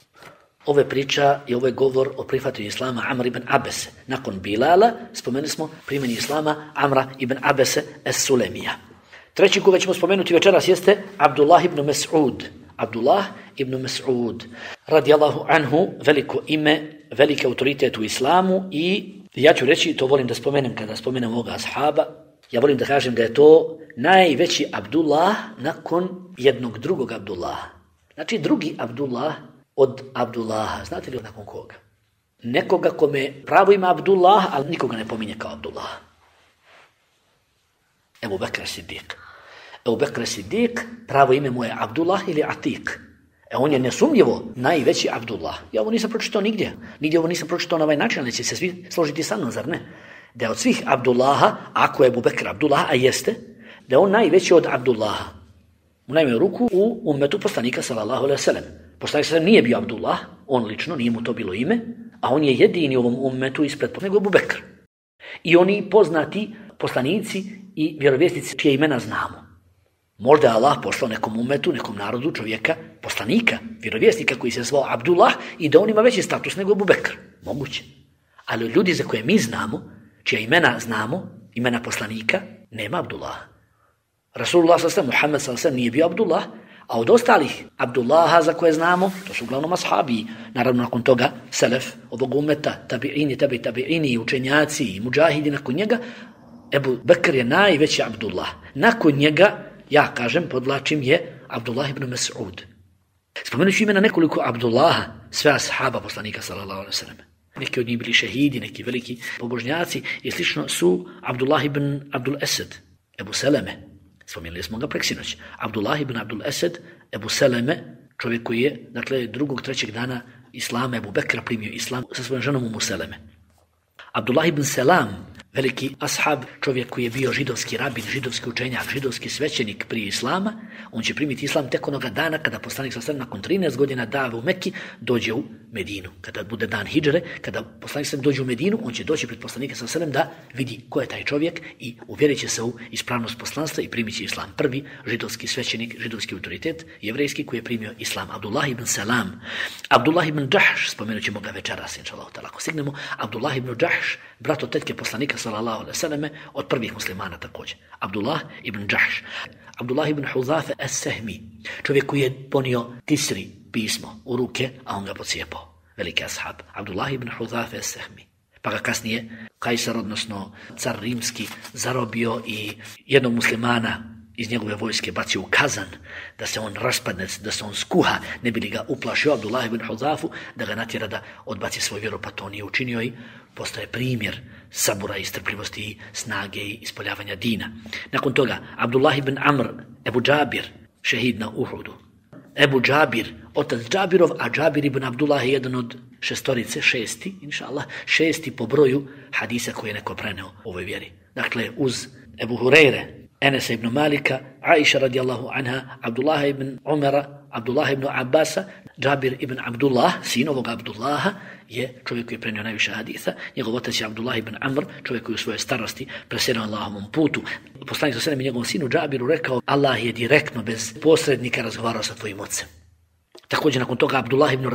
Ove priča i ovaj govor o prihvatanju islama Amr ibn Abese. Nakon Bilala spomenuli smo primjenje islama Amra ibn Abese es-Sulemija. Treći koga ćemo spomenuti večeras jeste Abdullah ibn Mas'ud. Abdullah ibn Mas'ud, radijallahu anhu, veliko ime, veliki autoritet u islamu i ja ću reći, to volim da spomenem kada spomenem ovoga ashaba, ja volim da kažem da je to najveći Abdullah nakon jednog drugog Abdullaha. Znači drugi Abdullah od Abdullaha. Znate li nakon koga? Nekoga kome pravo ima Abdullah, ali nikoga ne pominje kao Abdullah. Ebu Bekr Siddiq. Ebu Bekr Siddiq, pravo ime mu je Abdullah ili Atik. On je nesumnjivo najveći Abdullah. Ja ovo nisam pročitao nigdje. Nigdje ovo nisam pročitao na ovaj način, ali će se svi složiti sa mnom, zar ne? Da je od svih Abdullaha, ako je Ebu Bekr Abdullah, a jeste, da je on najveći od Abdullaha. U najmanju ruku u ummetu poslanika sallallahu alejhi ve sellem. Poslanik sallallahu nije bio Abdullah, on lično, nije mu to bilo ime, a on je jedini u ovom ummetu ispred nego Ebu Bekr. I oni poznati poslanici i vjerovjesnici čije imena znamo. Možda je Allah poslao nekom ummetu, nekom narodu, čovjeka, poslanika, vjerovjesnika koji se zvao Abdullah i da on ima veći status nego Ebu Bekr. Moguće. Ali ljudi za koje mi znamo, čija imena znamo, imena poslanika, nema Abdullah. Rasulullah sallallahu Muhammed sallallahu nije bio Abdullah, a od ostalih Abdullaha za koje znamo, to su uglavnom ashabi, naravno nakon toga selef ovog ummeta, tabi'ini i učenjaci i muđahidi nakon njega, Ebu Bekr je najveći Abdullah. Nakon njega, ja kažem, podvlačim, je Abdullah ibn Mas'ud. Spomenut ću imena nekoliko Abdullaha, sve ashaba poslanika sallallahu alejhi ve sellem. Neki od njih bili šehidi, neki veliki pobožnjaci i slično su Abdullah ibn Abdul Esed, Ebu Seleme. Spomenuli smo ga preksinoć. Abdullah ibn Abdul Esed, Ebu Seleme, čovjek koji je, dakle, drugog, trećeg dana Islama, Ebu Bekra primio Islam sa svojom ženom Umu Seleme. Abdullah ibn Selam, veliki ashab, čovjek koji je bio židovski rabin, židovski učenjak, židovski svećenik prije Islama, on će primiti Islam tek onoga dana kada poslanik sallallahu alejhi ve sellem nakon 13 godina dave u Mekki dođe u Medinu. Kada bude dan hidžre, kada poslanik sallallahu dođe u Medinu, on će doći pred poslanika sallallahu alejhi ve sellem da vidi ko je taj čovjek i uvjerit će se u ispravnost poslanstva i primit će Islam. Prvi židovski svećenik, židovski autoritet, jevrejski koji je primio Islam. Abdullah ibn Selam. Abdullah ibn Džahš, spomenut ćemo ga večeras, inshallah, ako stignemo. Abdullah ibn Džahš, brat od tetke poslanika sallallahu alejhi ve selleme, od prvih muslimana također. Abdullah ibn Džahš. Abdullah ibn Huzafe es-Sehmi, čovjek koji je ponio Tisri pismo u ruke, a on ga pocijepao. Veliki ashab. Abdullah ibn Huzafe es-Sehmi. Pa ga kasnije Kajsar, odnosno car rimski, zarobio i jednog muslimana iz njegove vojske bacio u kazan, da se on raspadne, da se on skuha, ne bi li ga uplašio Abdullah ibn Huzafu, da ga natjera da odbaci svoj vjeru, pa to nije učinio i postaje primjer sabura i strpljivosti i snage i ispoljavanja dina. Nakon toga, Abdullah ibn Amr, Ebu Džabir, šehid na Uhudu. Ebu Džabir, otac Džabirov, a Džabir ibn Abdullah je jedan od šestorice, šesti, inša Allah, šesti po broju hadisa koje je neko preneo u ovoj vjeri. Dakle, uz Ebu Hureyre, Enesa ibn Malika, Aisha radijallahu anha, Abdullah ibn Umara, Abdullah ibn Abbasa, Džabir ibn Abdullah, sin ovoga Abdullaha je čovjek koji je prenio najviše haditha. Njegov otac je Abdullah ibn Amr, čovjek koji u svojoj starosti preselio na Allahovom putu. Poslanik sallallahu alejhi ve sellem njegovom sinu Džabiru rekao: Allah je direktno bez posrednika razgovarao sa tvojim ocem. Također nakon toga Abdullah ibn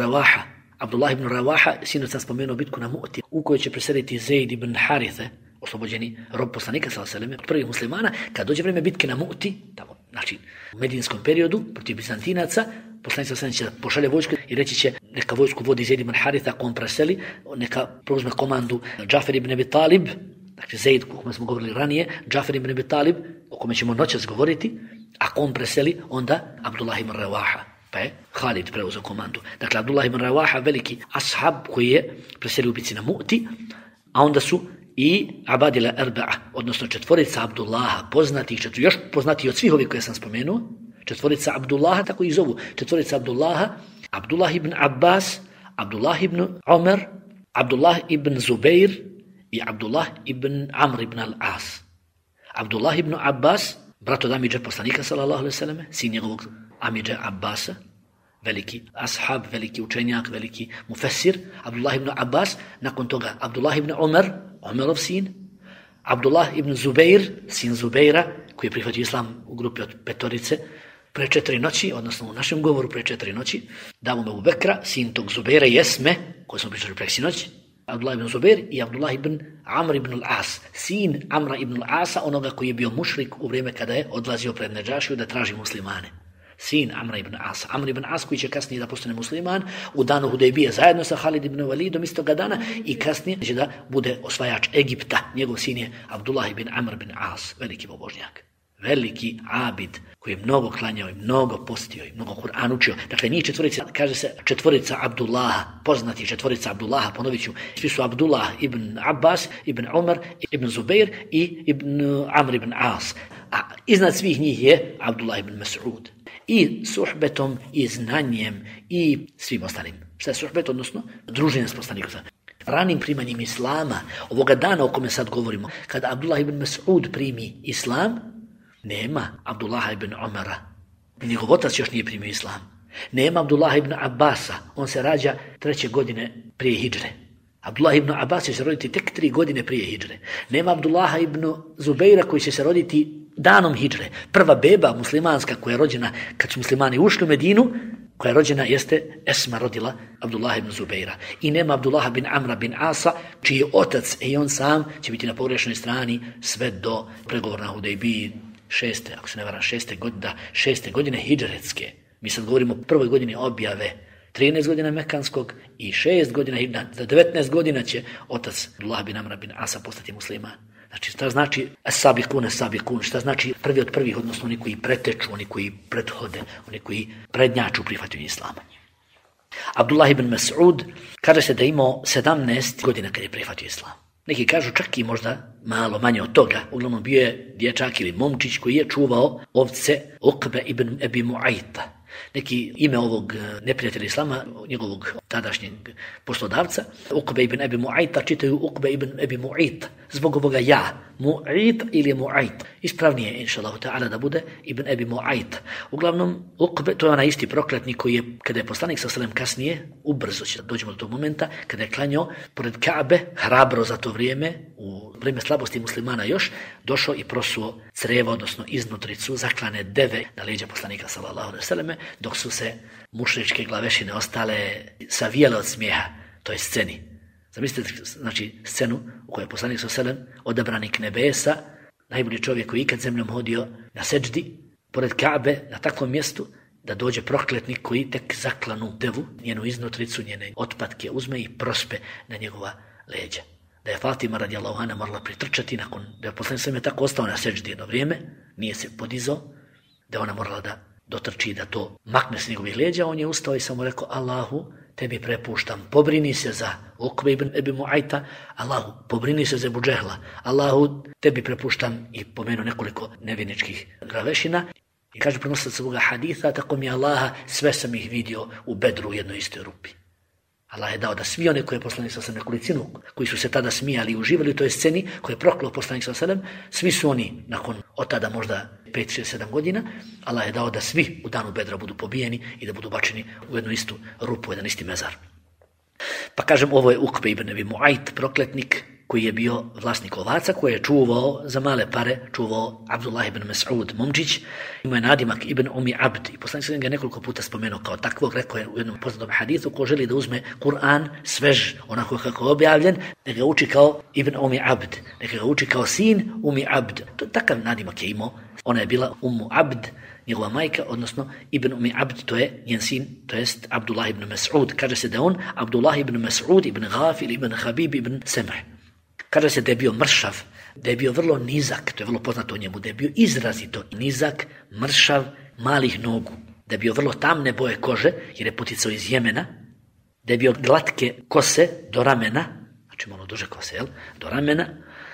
Rawaha, sinoć sam spomenuo bitku na Mu'ti, u kojoj će preseliti Zaid ibn Harithe, oslobođeni rob poslanika sallallahu alejhi ve sellem, od prvih muslimana. Kad dođe vrijeme bitke na Mu'ti, tamo, znači u medijinskom periodu protiv Bizantinaca, poslanik sallallahu alejhi ve sellem će pošalje vojsku i reći će neka vojsku vodi Zaid ibn Haritha, ako on preseli, neka preuzme komandu Džafer ibn Abi Talib, znači Zaid, o kome smo govorili ranije, Džafer ibn Abi Talib, o kome ćemo noćas govoriti. Ako on preseli, onda Abdullah ibn Rawaha, pa je Khalid preuzeo komandu. Dakle, Abdullah ibn Rawaha, veliki ashab koji je preselio u bici na Mu'ti, a onda su i Abadila Erba'a, odnosno četvorica Abdullaha, još poznatiji od svih ovih koje sam spomenuo, četvorica Abdullaha, tako ih zovu, četvorica Abdullaha, Abdullah ibn Abbas, Abdullah ibn Omer, Abdullah ibn Zubair i Abdullah ibn Amr ibn al-As. Abdullah ibn Abbas, brat od amidže poslanika sallallahu alejhi ve selleme, sin njegovog amidže Abbasa, veliki ashab, veliki učenjak, veliki mufessir, Abdullah ibn Abbas, nakon toga Abdullah ibn Omer, Omerov sin, Abdullah ibn Zubair, sin Zubaira, koji je prihvatio islam u grupi od petorice, pre 4 noći, odnosno u našem govoru pre 4 noći, damo me Abu Bekra, sin tog Zubaira i Esme, koji smo pričali preksi noći, Abdullah ibn Zubair i Abdullah ibn Amr ibn al-As, sin Amra ibn al-Asa, onoga koji je bio mušrik u vrijeme kada je odlazio pred Nedžašiju da traži muslimane. Sin Amra ibn Asa. Amr ibn As koji će kasnije da postane musliman u danu Hudejbije zajedno sa Halid ibn Walidom istoga dana i kasnije će da bude osvajač Egipta. Njegov sin je Abdullah ibn Amr ibn As, veliki božnjak, veliki abid koji je mnogo klanjao i mnogo postio i mnogo Kur'an učio. Dakle, njih četvorica, kaže se četvorica Abdullaha, poznati četvorica Abdullaha, ponovit ću, svi su Abdullah ibn Abbas, ibn Umar, ibn Zubair i ibn Amr ibn As. A iznad svih njih je Abdullah ibn Mas'ud. I suhbetom, i znanjem, i svim ostalim. Šta je suhbet, odnosno druženje s poslanikom? Ranim primanjem islama, ovoga dana o kome sad govorimo, kada Abdullah ibn Mas'ud primi islam, nema Abdullah ibn Umara. Njegov otac još nije primio islam. Nema Abdullah ibn Abbasa. On se rađa 3. godine prije hidžre. Abdullah ibn Abbas će se roditi tek 3 godine prije hidžre. Nema Abdullah ibn Zubaira koji će se roditi danom hidžre. Prva beba muslimanska koja je rođena kad su muslimani ušli u Medinu, koja je rođena jeste Esma rodila Abdullah ibn Zubaira. I nema Abdullah bin Amra bin Asa, čiji je otac i on sam će biti na pogrešnoj strani sve do pregovora na Hudejbiji 6. godine hidžretske. Mi sad govorimo o prvoj godini objave, 13 godina mekanskog i 6 godina, za 19 godina će otac Abdullah bin Amra bin Asa postati musliman. Znači, šta znači sabikun, šta znači prvi od prvih, odnosno oni koji preteču, oni koji prethode, oni koji prednjaču prihvaćanju islama. Abdullah ibn Mas'ud kaže se da je imao 17 godina kad je prihvatio islam. Neki kažu čak i možda malo manje od toga. Uglavnom bio je dječak ili momčić koji je čuvao ovce Uqbe ibn Abi Mu'ayta. Neki ime ovog neprijatelja islama, njegovog tadašnjeg poslodavca, Uqbe ibn Abi Mu'ayta, čitaju Uqbe ibn Abi Mu'ayt, zbog ovoga ja, Mu'ayt ili Mu'ayt. Ispravnije, inšallahu ta'ala, da bude ibn Abi Mu'ayt. Uglavnom, Uqbe, to je onaj isti prokletnik koji je, kada je poslanik sa selem kasnije, ubrzo će dođemo do tog momenta, kada je klanjao pored Ka'be, hrabro za to vrijeme, u vrijeme slabosti muslimana još, došao i prosuo creva, odnosno iznutricu zaklane deve na leđa poslanika sallallahu alejhi ve selleme, dok su se mušričke glavešine ostale savijale od smijeha toj sceni. Zamislite, znači, scenu u kojoj je poslanik sallallahu alejhi ve sellem, odabranik nebesa, najbolji čovjek koji ikad zemljom hodio na seđdi, pored Ka'be, na takvom mjestu, da dođe prokletnik koji tek zaklanu devu, njenu iznutricu, njene otpatke uzme i prospe na njegova leđa. Da je Fatima radijallahu anha morala pritrčati nakon da je poslanik sallallahu alejhi ve sellem tako ostao na seđdi jedno vrijeme, nije se podizao, da ona morala da dotrči da to makne s njegovih leđa, on je ustao i samo rekao: Allahu, tebi prepuštam, pobrini se za Uqbe ibn Abi Mu'ayta, Allahu, pobrini se za Ebu Džehla, Allahu, tebi prepuštam, i pomenu nekoliko nevjerničkih glavešina. I kaže prenosilac ovoga haditha, tako mi Allaha, sve sam ih vidio u Bedru u jednoj istoj rupi. Allah je dao da svi one koje je poslanik sa nekolicinu, koji su se tada smijali i uživali u toj sceni, koje je proklao poslanik sa svi su oni nakon od tada možda 5, 6, 7 godina, Allah je dao da svi u danu Bedra budu pobijeni i da budu bačeni u jednu istu rupu, jedan isti mezar. Pa kažem, ovo je Ukbe ibn Abi Mu'ayt, prokletnik, koji je bio vlasnik ovaca, koji je čuvao za male pare, čuvao Abdullah ibn Mas'ud momčić, imao je nadimak ibn Umi Abd i poslanik sallallahu ga nekoliko puta spomenuo kao takvog, rekao je u jednom poznatom hadithu, ko želi da uzme Kur'an svež, onako kako je objavljen, da ga uči kao ibn Umi Abd, da ga uči kao sin Umi Abd. Takav nadimak je imao. Ona je bila Ummu Abd, njegova majka, odnosno Ibn Umi Abd, to je njen sin, to jest Abdullah ibn Mas'ud. Kaže se da je on Abdullah ibn Mas'ud ibn Ghafil ibn Habib ibn Semh. Kaže se da je bio mršav, da je bio vrlo nizak, to je vrlo poznato o njemu, da je bio izrazito nizak, mršav, malih nogu, da je bio vrlo tamne boje kože, jer je poticao iz Jemena, da je bio glatke kose do ramena, znači malo duže kose, do ramena,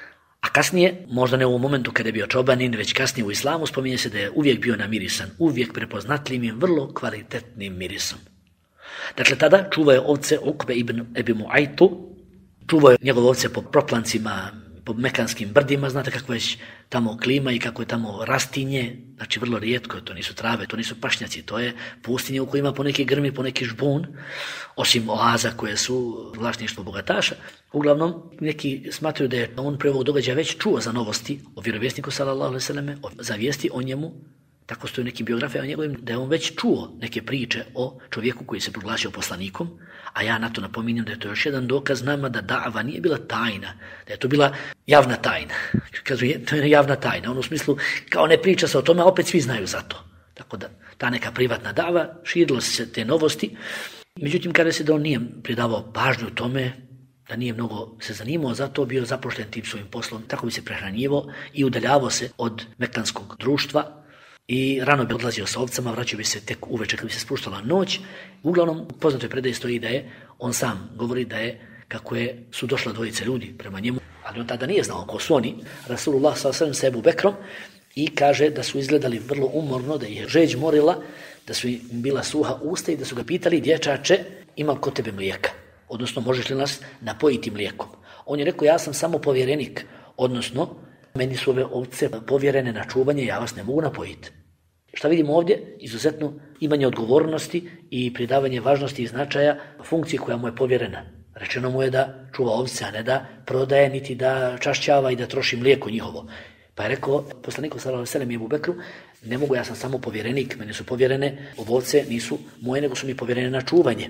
a kasnije, možda ne u ovom momentu kada je bio čobanin, već kasnije u islamu, spominje se da je uvijek bio namirisan, uvijek prepoznatljivim, vrlo kvalitetnim mirisom. Dakle, tada čuvao je ovce Ukbe ibn Abi Mu'aytu, čuvao je njegove ovce po proplancima, po mekanskim brdima, znate kako je tamo klima i kako je tamo rastinje, znači vrlo rijetko, to nisu trave, to nisu pašnjaci, to je pustinje u kojoj ima po neki grmi, po neki žbun, osim oaza koje su vlasništvo bogataša. Uglavnom, neki smatraju da je on pre ovog događaja već čuo za novosti o vjerovjesniku sallallahu alejhi ve selleme, za vijesti o njemu, tako stoji neki biografija o njegovim, da je on već čuo neke priče o čovjeku koji se proglasio poslanikom, a ja na to napominjem da je to još jedan dokaz nama da da'va nije bila tajna, da je to bila javna tajna. Kažu, to je javna tajna, u smislu kao ne priča se o tome, a opet svi znaju za to. Tako da ta neka privatna da'va, širilo se te novosti. Međutim, kada se da on nije pridavao pažnju tome, da nije mnogo se zanimao za to, bio zapošljen tim svojim poslom, tako bi se prehranjivao i udaljavao se od mekkanskog društva, i rano bi odlazio sa ovcama, vraćao bi se tek uveče kad bi se spuštala noć. Uglavnom, poznatoj predaji stoji da je, on sam govori da je, kako su došla dvojice ljudi prema njemu, ali on tada nije znao ko su oni, Rasulullah s.a.v. sa Ebu Bekrom, i kaže da su izgledali vrlo umorno, da ih je žeđ morila, da su im bila suha usta i da su ga pitali, dječače, imam kod tebe mlijeka, odnosno možeš li nas napojiti mlijekom. On je rekao, ja sam samo povjerenik, odnosno meni su ove ovce povjerene na čuvanje, ja vas ne mogu napojiti. Šta vidimo ovdje? Izuzetno imanje odgovornosti i pridavanje važnosti i značaja funkciji koja mu je povjerena. Rečeno mu je da čuva ovce, a ne da prodaje, niti da čašćava i da troši mlijeko njihovo. Pa je rekao poslaniku sallallahu alejhi ve sellem Ebu Bekru, ne mogu, ja sam samo povjerenik, meni su povjerene, ovce nisu moje, nego su mi povjerene na čuvanje.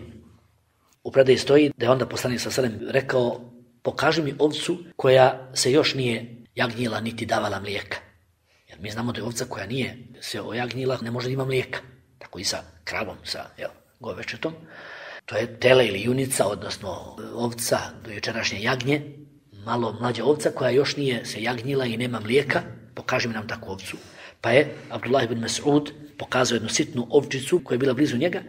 U predaji stoji da je onda poslanik sallallahu alejhi ve sellem rekao, pokaži mi ovcu koja se još nije jagnjila niti davala mlijeka. Jer mi znamo da je ovca koja nije se ojagnjila ne može da ima mlijeka. Tako i sa kravom, sa govečetom. To je tele ili junica, odnosno ovca do jučerašnje jagnje, malo mlađa ovca koja još nije se jagnjila i nema mlijeka, pokaži mi nam takvu ovcu. Pa je Abdullah ibn Mas'ud pokazao jednu sitnu ovčicu koja je bila blizu njega,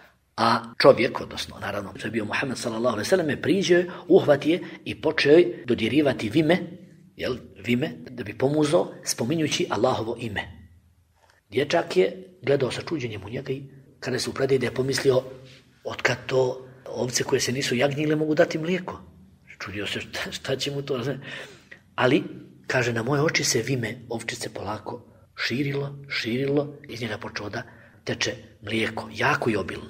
a čovjek, odnosno naravno to je bio Muhammed sallallahu alejhi ve sellem, priđeo je, uhvati je i počeo je dodirivati vime, da bi pomuzao, spominjući Allahovo ime. Dječak je gledao sa čuđenjem u njega i kada se upredaje da je pomislio, otkad to ovce koje se nisu jagnjile mogu dati mlijeko. Čudio se šta će mu to, ne? Ali, kaže, na moje oči se vime ovčice polako širilo, iz njega počeo da teče mlijeko, jako i obilno.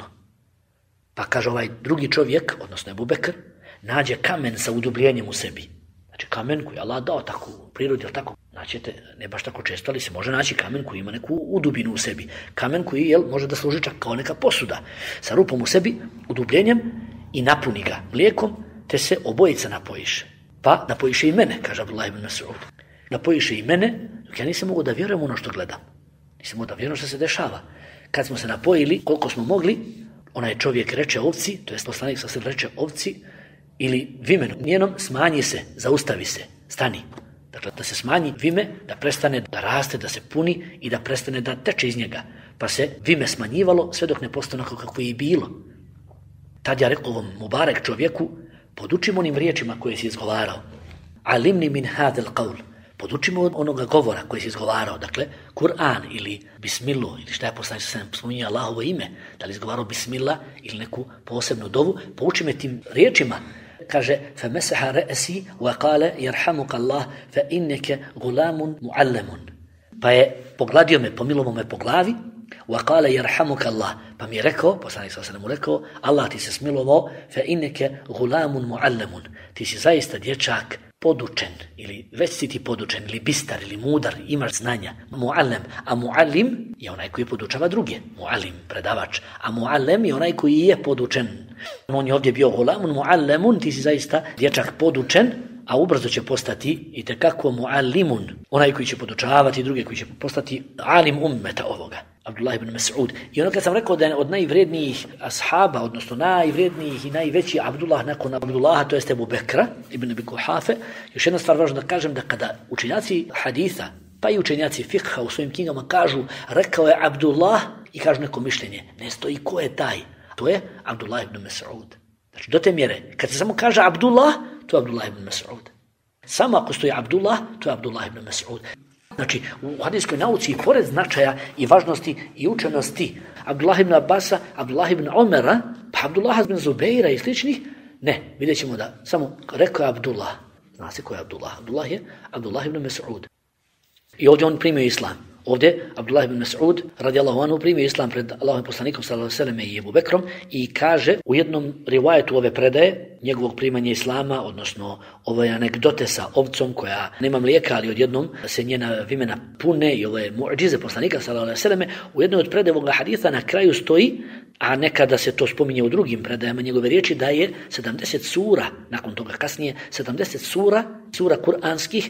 Pa kaže ovaj drugi čovjek, odnosno Ebu Bekr, nađe kamen sa udubljenjem u sebi. Znači kamen koji je Allah dao tako u prirodi, ali tako, naćete, ne baš tako često, ali se može naći kamen koji ima neku udubinu u sebi. Kamen koji može da služi čak kao neka posuda sa rupom u sebi, udubljenjem i napuni ga mlijekom, te se obojica napojiše. Pa napojiše i mene, kaže Abdullah ibn Mas'ud. Napojiše i mene, dok ja nisam mogu da vjerujem ono što gledam. Nisam mogu da vjerujem što se dešava. Kad smo se napojili, koliko smo mogli, onaj čovjek reče ovci, to jest poslanik sa sebe reče ovci, ili vimenu njenom, smanji se, zaustavi se, stani. Dakle, da se smanji vime, da prestane da raste, da se puni i da prestane da teče iz njega. Pa se vime smanjivalo sve dok ne postane kako je i bilo. Tad ja rekao ovom Mubarek čovjeku, podučimo onim riječima koje si izgovarao. Alimni min hadel qawl. Podučimo od onoga govora koji si izgovarao. Dakle, Kur'an ili Bismillah, ili šta je poslanik sa sam spominjao Allahovo ime, da li izgovarao Bismillah ili neku posebnu dovu, pouči me tim riječima. Kaže, فَمَسَحَ رَأْسِي وَقَالَ يَرْحَمُكَ اللَّهُ فَإِنَّكَ غُلَامٌ مُعَلَّمٌ. Pa je pogladio me, pomilovao me po glavi wa qala yarhamuka Allah. Pa mi je rekao, poslanik sallallahu alejhi ve sellem rekao, Allah ti se smilovao, fa innaka gulamun muallamun. Ti si zaista dječak podučen, ili već si ti podučen, ili bistar, ili mudar, imaš znanja. Muallim, a muallim je onaj koji podučava druge. Muallim, predavač. A muallem je onaj koji je podučen. On je ovdje bio gulamun muallamun, ti si zaista dječak podučen, a ubrzo će postati itekako muallimun, onaj koji će podučavati druge, koji će postati alim ummeta ovoga. Abdullah ibn Mas'ud. I ono kad sam rekao da je od najvrednijih ashaba, odnosno najvrednijih i najveći Abdullah nakon Abdullaha, to jest Ebu Bekra ibn Abi Kuhafe, još jedna stvar važno da kažem, da kada učenjaci haditha, pa i učenjaci fikha u svojim knjigama kažu, rekao je Abdullah, i kažu neko mišljenje, ne stoji ko je taj. To je Abdullah ibn Mas'ud. Znači, do te mjere, kad se samo kaže Abdullah, to je Abdullah ibn Mas'ud. Samo ako stoji Abdullah, to je Abdullah ibn Mas'ud. Znači, u hadijskoj nauci, pored značaja i važnosti i učenosti Abdullah ibn Abbasa, Abdullah ibn Omera, pa Abdullah ibn Zubeira i sličnih, ne, vidjet ćemo da samo rekao je Abdullah. Zna se ko je Abdullah? Abdullah je Abdullah ibn Mas'ud. I ovdje on primio islam. Ovdje Abdullah ibn Mas'ud radijallahu anhu primio islam pred Allahom poslanikom sallallahu alejhi ve selleme i Ebu Bekrom i kaže u jednom rivajetu ove predaje njegovog primanja islama, odnosno ove anegdote sa ovcom koja nema mlijeka, ali odjednom se njena vimena pune i ove mu'džize poslanika sallallahu alejhi ve selleme, u jednoj od predaja ovoga haditha na kraju stoji, a nekada se to spominje u drugim predajama njegove riječi, da je 70 sura, nakon toga kasnije, 70 sura kuranskih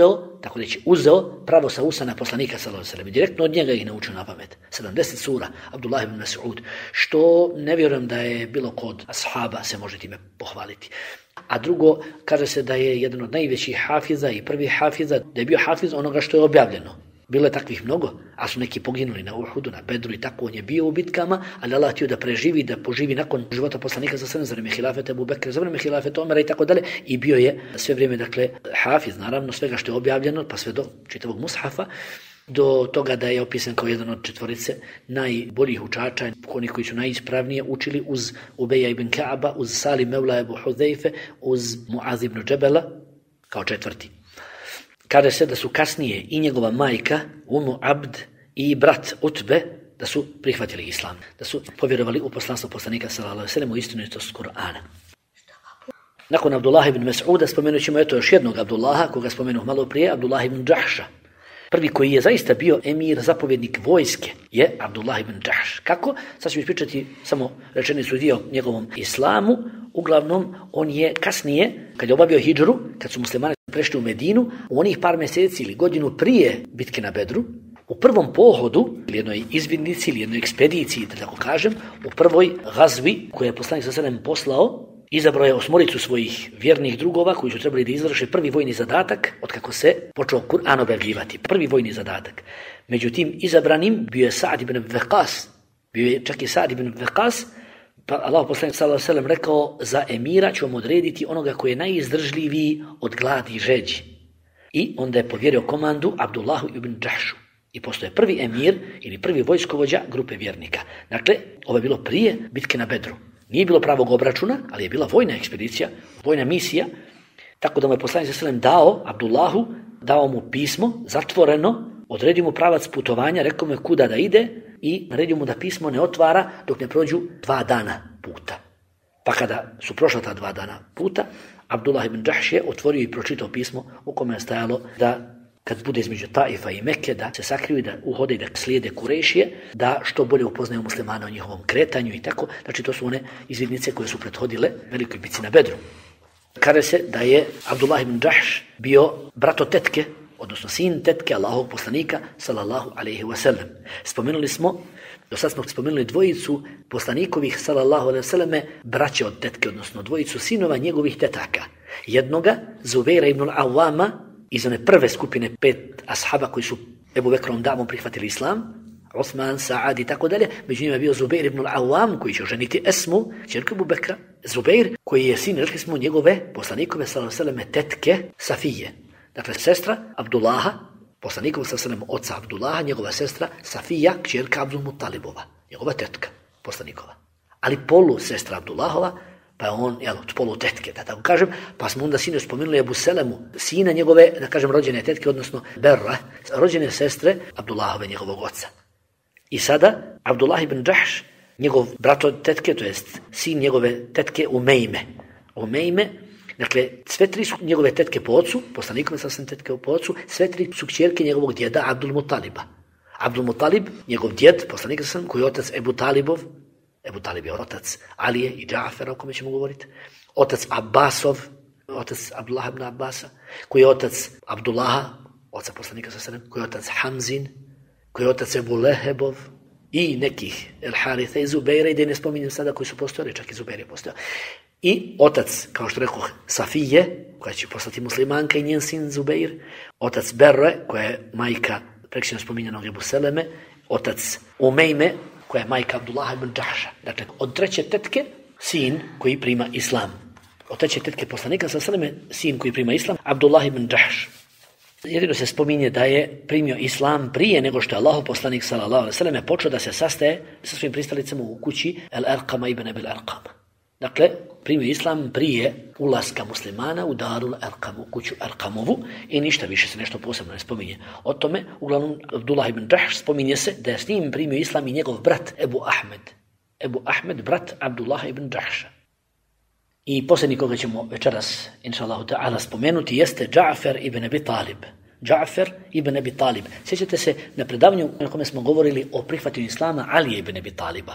uzeo pravo sa usana poslanika sallallahu alejhi ve selleme. Direktno od njega ih naučio na pamet. 70 sura, Abdullah ibn Mas'ud, što ne vjerujem da je bilo kod ashaba se može time pohvaliti. A drugo, kaže se da je jedan od najvećih hafiza i prvi hafiza, da je bio hafiz onoga što je objavljeno. Bilo je takvih mnogo, a su neki poginuli na Uhudu, na Bedru i tako. On je bio u bitkama, ali Allah htio da preživi, da poživi nakon života poslanika sa sve za vreme hilafeta Ebu Bekra, za vreme hilafeta Omera i tako dalje. I bio je sve vrijeme, dakle, hafiz, naravno, svega što je objavljeno, pa sve do čitavog mushafa, do toga da je opisan kao jedan od četvorice najboljih učača, oni koji su najispravnije učili uz Ubeja ibn Ka'aba, uz Salim Mevla Ebu Hudhejfe, uz Muaz ibn Džebela, kao četvrti. Kaže se da su kasnije i njegova majka, Umu Abd, i brat Utbe, da su prihvatili islam, da su povjerovali u poslanstvo poslanika sallallahu alejhi ve sellem, u istinitost Kur'ana. Nakon Abdullah ibn Mas'uda spomenut ćemo još jednog Abdullaha, koga spomenuh malo prije, Abdullah ibn Džahša. Prvi koji je zaista bio emir, zapovjednik vojske, je Abdullah ibn Džahš. Kako? Sad ću ispričati samo rečenicu dio njegovom islamu. Uglavnom, on je kasnije, kad je obavio hidžru, kad su muslimani prešli u Medinu, u onih par mjeseci ili godinu prije bitke na Bedru, u prvom pohodu, ili jednoj izvidnici, ili jednoj ekspediciji, da tako kažem, u prvoj gazvi koju je poslanik sallallahu alejhi ve sellem poslao, izabrao je 8 svojih vjernih drugova koji su trebali da izvrše prvi vojni zadatak od kako se počeo Kur'an objavljivati. Prvi vojni zadatak. Međutim, izabranim bio je Sa'd ibn Waqas. Bio je čak i Sa'd ibn Waqas, pa Allah poslanik sallallahu alejhi ve sellem rekao, za emira ćemo odrediti onoga koji je najizdržljiviji od gladi i žeđi. I onda je povjerio komandu Abdullahu ibn Džahšu. I postoje prvi emir ili prvi vojskovođa grupe vjernika. Dakle, ovo je bilo prije bitke na Bedru. Nije bilo pravog obračuna, ali je bila vojna ekspedicija, vojna misija, tako da mu je poslanik sallallahu alejhi ve sellem dao Abdullahu, dao mu pismo, zatvoreno, odredio mu pravac putovanja, rekao mu je kuda da ide i naredio mu da pismo ne otvara dok ne prođu 2 dana puta. Pa kada su prošla ta 2 dana puta, Abdullah ibn Džahš je otvorio i pročitao pismo u kome je stajalo da kad bude između Taifa i Mekke, da se sakriju i da uhode i da slijede Kurešije, da što bolje upoznaju muslimane o njihovom kretanju i tako. Znači, to su one izvidnice koje su prethodile velikoj bitci na Bedru. Kaže se da je Abdullah ibn Džahš bio brato tetke, odnosno sin tetke Allahovog poslanika, sallallahu alejhi ve sellem. Do sad smo spomenuli dvojicu poslanikovih, sallallahu alejhi ve selleme, braće od tetke, odnosno dvojicu sinova njegovih tetaka. Jednoga, Zubeira ibn al-Awwama, iz one prve skupine 5 ashaba koji su Ebu Bekrom davom prihvatili islam, Osman, Sa'ad i tako dalje, među njima je bio Zubeir ibn al-Awwam koji će oženiti Esmu, ćerku Ebu Bekra. Zubeir koji je sin, rekli smo, njegove poslanikove sallallahu alejhi ve selleme tetke Safije. Dakle, sestra Abdullaha, poslanikova sallallahu alejhi ve sellem oca Abdullaha, njegova sestra Safija, kćerka Abdul Mutalibova, njegova tetka poslanikova. Ali polu sestra Abdullahova, pa je on, od polu tetke, da tako kažem, pa smo onda sinu spomenuli Ebu Selemu, sina njegove, da kažem, rođene tetke, odnosno Berra, rođene sestre Abdullahove, njegovog oca. I sada Abdullah ibn Džahš, njegov brat od tetke, to jest sin njegove tetke Umejme, dakle, sve tri su njegove tetke po ocu, poslanikove sasvim tetke po ocu, sve tri su kćerke njegovog djeda Abdul Mutaliba. Abdul Mutalib, njegov djed, poslanik sasvim, koji je otac Ebu Talibov, Ebu Talib je otac Alije i Džafera, o kome ćemo govoriti, otac Abbasov, otac Abdullah ibn Abbasa, koji je otac Abdullaha, oca poslanika sasvim, koji je otac Hamzin, koji je otac Ebu Lehebov, i nekih El Haritha i Zubeira, i da ne spominjem sada koji su postojali, čak i Zubeir je postojao. I otac, kao što rekoh, Safije, koja će postati muslimanka, i njen sin Zubeir, otac Berre, koja je majka prekšeno spominjanog Ebu Seleme, otac Umejme, koja je majka Abdullah ibn Džahša. Dakle, od treće tetke, sin koji prima islam. Od treće tetke poslanika sa Seleme, sin koji prima islam, Abdullah ibn Džahš. Jedino se spominje da je primio islam prije nego što je Allahov poslanik sallallahu alejhi ve selleme počeo da se sastaje sa svojim pristalicama u kući El-Arqama ibn Abil Arqam. Dakle, primio islam prije ulaska muslimana u Darul Arqam, u kuću Arqamovu, i ništa više se nešto posebno ne spominje o tome. Uglavnom, Abdullah ibn Džahš spominje se da je s njim primio islam i njegov brat Ebu Ahmed. Ebu Ahmed, brat Abdullah ibn Džahša. I posljednji koga ćemo večeras, inša Allahu ta'ala, spomenuti jeste Džafer ibn Abi Talib. Džafer ibn Abi Talib. Sjećate se na predavanju na kome smo govorili o prihvatanju islama Alije ibn Abi Taliba.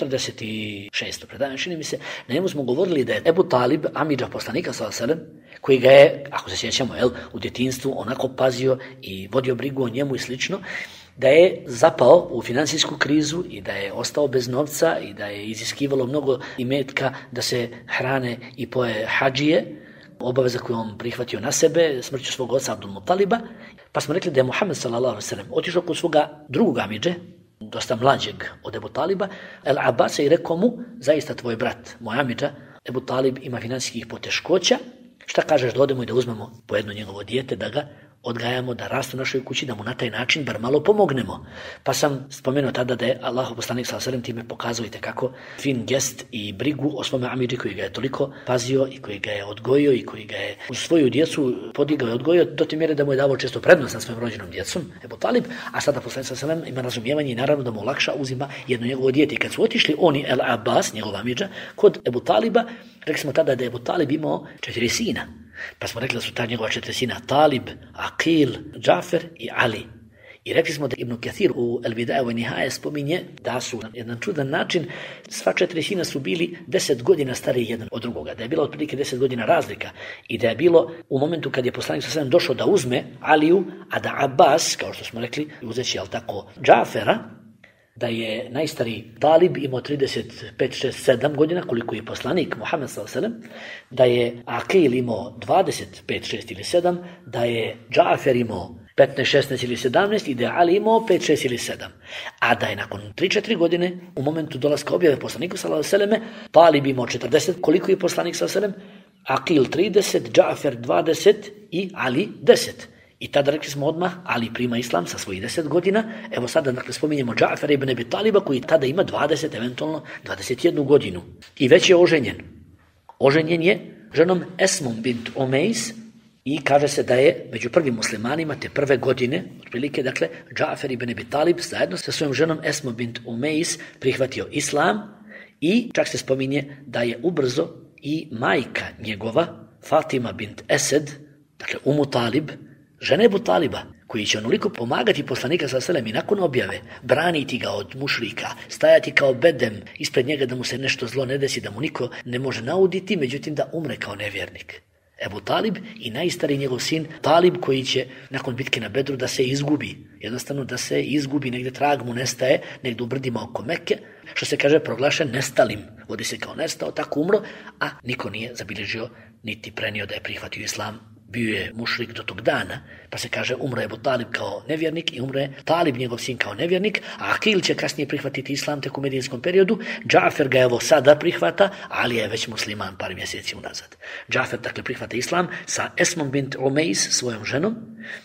46. predavanje, čini mi se, na njemu smo govorili da je Ebu Talib, amidža poslanika sallallahu alejhi ve sellem, koji ga je, ako se sjećamo, u djetinjstvu onako pazio i vodio brigu o njemu i slično, da je zapao u financijsku krizu i da je ostao bez novca i da je iziskivalo mnogo imetka da se hrane i poje hadžije, obaveza koju on prihvatio na sebe smrću svog oca Abdul Mutaliba, pa smo rekli da je Muhammed sallallahu alejhi ve sellem otišao kod svoga drugog amidže, dosta mlađeg od Ebu Taliba, El Abbasa, i rekao mu, zaista tvoj brat, moj amidža, Ebu Talib, ima financijskih poteškoća, šta kažeš da odemo i da uzmemo po jedno njegovo dijete, da ga odgajamo, da raste u našoj kući, da mu na taj način bar malo pomognemo. Pa sam spomenuo tada da je Allahov poslanik sallallahu alejhi ve sellem time pokazao itekako fin gest i brigu o svome amidži koji ga je toliko pazio i koji ga je odgojio i koji ga je uz svoju djecu podigao i odgojio do te mjere da mu je davao često prednost nad svojim rođenom djecom, Ebu Talib, a sada poslanik sallallahu alejhi ve sellem ima razumijevanje i naravno da mu olakša, uzima jedno njegovo dijete. I kad su otišli oni, El Abbas, njegov amidža, kod Ebu Taliba, rekli smo tada da je Ebu Talib imao 4 sina. Pa smo rekli da su ta njegova 4 sina Talib, Aqil, Džafer i Ali. I rekli smo da Ibn Kathir u El Bidaja wa Nihaja spominje da su na jedan čudan način sva 4 sina su bili 10 godina stariji jedan od drugoga, da je bila otprilike 10 godina razlika i da je bilo u momentu kad je poslanik sallallahu alejhi ve sellem došao da uzme Aliju, a da Abbas, kao što smo rekli, uzeći Džafera, da je najstariji Talib imao 35, 6, 7 godina, koliko je poslanik Muhammed sallallahu alejhi ve sellem, da je Aqil imao 25, 6 ili 7, da je Džafer imao 15, 16 ili 17 i da je Ali imao 5, 6 ili 7. A da je nakon 3-4 godine, u momentu dolaska objave poslaniku sallallahu alejhi ve selleme, Talib imao 40, koliko je poslanik sallallahu alejhi ve sellem, Aqil 30, Džafer 20 i Ali 10. I tada rekli smo odmah, Ali prima islam sa svojih 10 godina. Evo sada, dakle, spominjemo Džafera ibn Abi Taliba koji tada ima 20, eventualno 21 godinu. I već je oženjen. Oženjen je ženom Esmom bint Umejs i kaže se da je među prvim muslimanima te prve godine, otprilike, dakle, Džafer ibn Abi Talib zajedno sa svojom ženom Esmom bint Umejs prihvatio islam i čak se spominje da je ubrzo i majka njegova, Fatima bint Esed, dakle, Umu Talib, žena Ebu Taliba, koji će onoliko pomagati poslanika sallallahu alejhi ve sellem i nakon objave, braniti ga od mušrika, stajati kao bedem ispred njega da mu se nešto zlo ne desi, da mu niko ne može nauditi, međutim da umre kao nevjernik. Ebu Talib i najstariji njegov sin Talib, koji će nakon bitke na Bedru da se izgubi, jednostavno da se izgubi, negdje trag mu nestaje, negdje u brdima oko Mekke, što se kaže proglašen nestalim, vodi se kao nestao, tako umro, a niko nije zabilježio niti prenio da je prihvatio islam. Bio je mušrik do tog dana, pa se kaže umro je Ebu Talib kao nevjernik i umro je Talib, njegov sin, kao nevjernik, a Aqil će kasnije prihvatiti islam tek u medijinskom periodu, Džafer ga evo sada prihvata, ali je već musliman par mjeseci unazad. Džafer dakle prihvata islam sa Esmom bint Umejs, svojom ženom,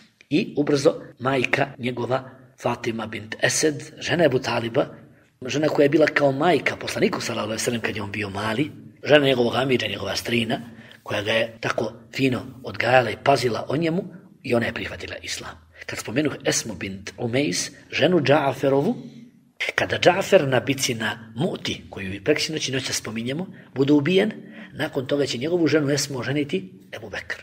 i ubrzo majka njegova Fatima bint Esed, žena Ebu Taliba, žena koja je bila kao majka poslaniku sallallahu alejhi ve sellem kad je on bio mali, žena njegovog amidža, njegova strina, koja ga je tako fino odgajala i pazila o njemu, i ona je prihvatila islam. Kad spomenuh Esmu bint Umejs, ženu Džaferovu, Kada Džafer na bici na Mu'ti, koju i preksinoći noća spominjemo, bude ubijen, nakon toga će njegovu ženu Esmu oženiti Ebu Bekr.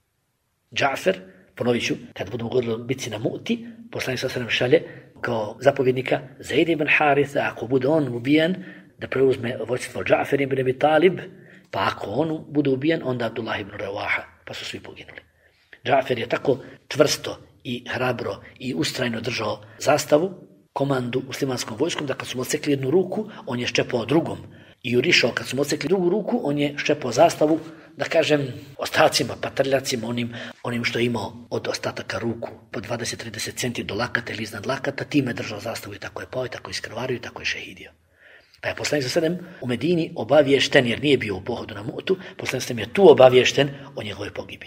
Džafer, ponovit ću, kada budemo govorili o bici na Mu'ti, poslanik sallallahu alejhi ve sellem šalje kao zapovjednika Zaid ibn Haritha, ako bude on ubijen, da preuzme vođstvo Džafer ibn Abi Talib, pa ako on bude ubijen, onda Abdullah ibn Rawaha, pa su svi poginuli. Džafer je tako čvrsto i hrabro i ustrajno držao zastavu, komandu muslimanskom vojskom, da kad su mu odsekli jednu ruku, on je ščepao drugom. I jurišao, kad su mu odsekli drugu ruku, on je ščepao zastavu, da kažem, ostacima, patrljacima, onim što je imao od ostataka ruku, po 20-30 centi do lakata ili iznad lakata, time držao zastavu i tako je pao, i tako je iskrvario, i tako je šehidio. Pa je poslanik sallallahu alejhi ve sellem u Medini obaviješten, jer nije bio u pohodu na Mu'tu, poslanik sallallahu alejhi ve sellem je tu obaviješten o njegovoj pogibi.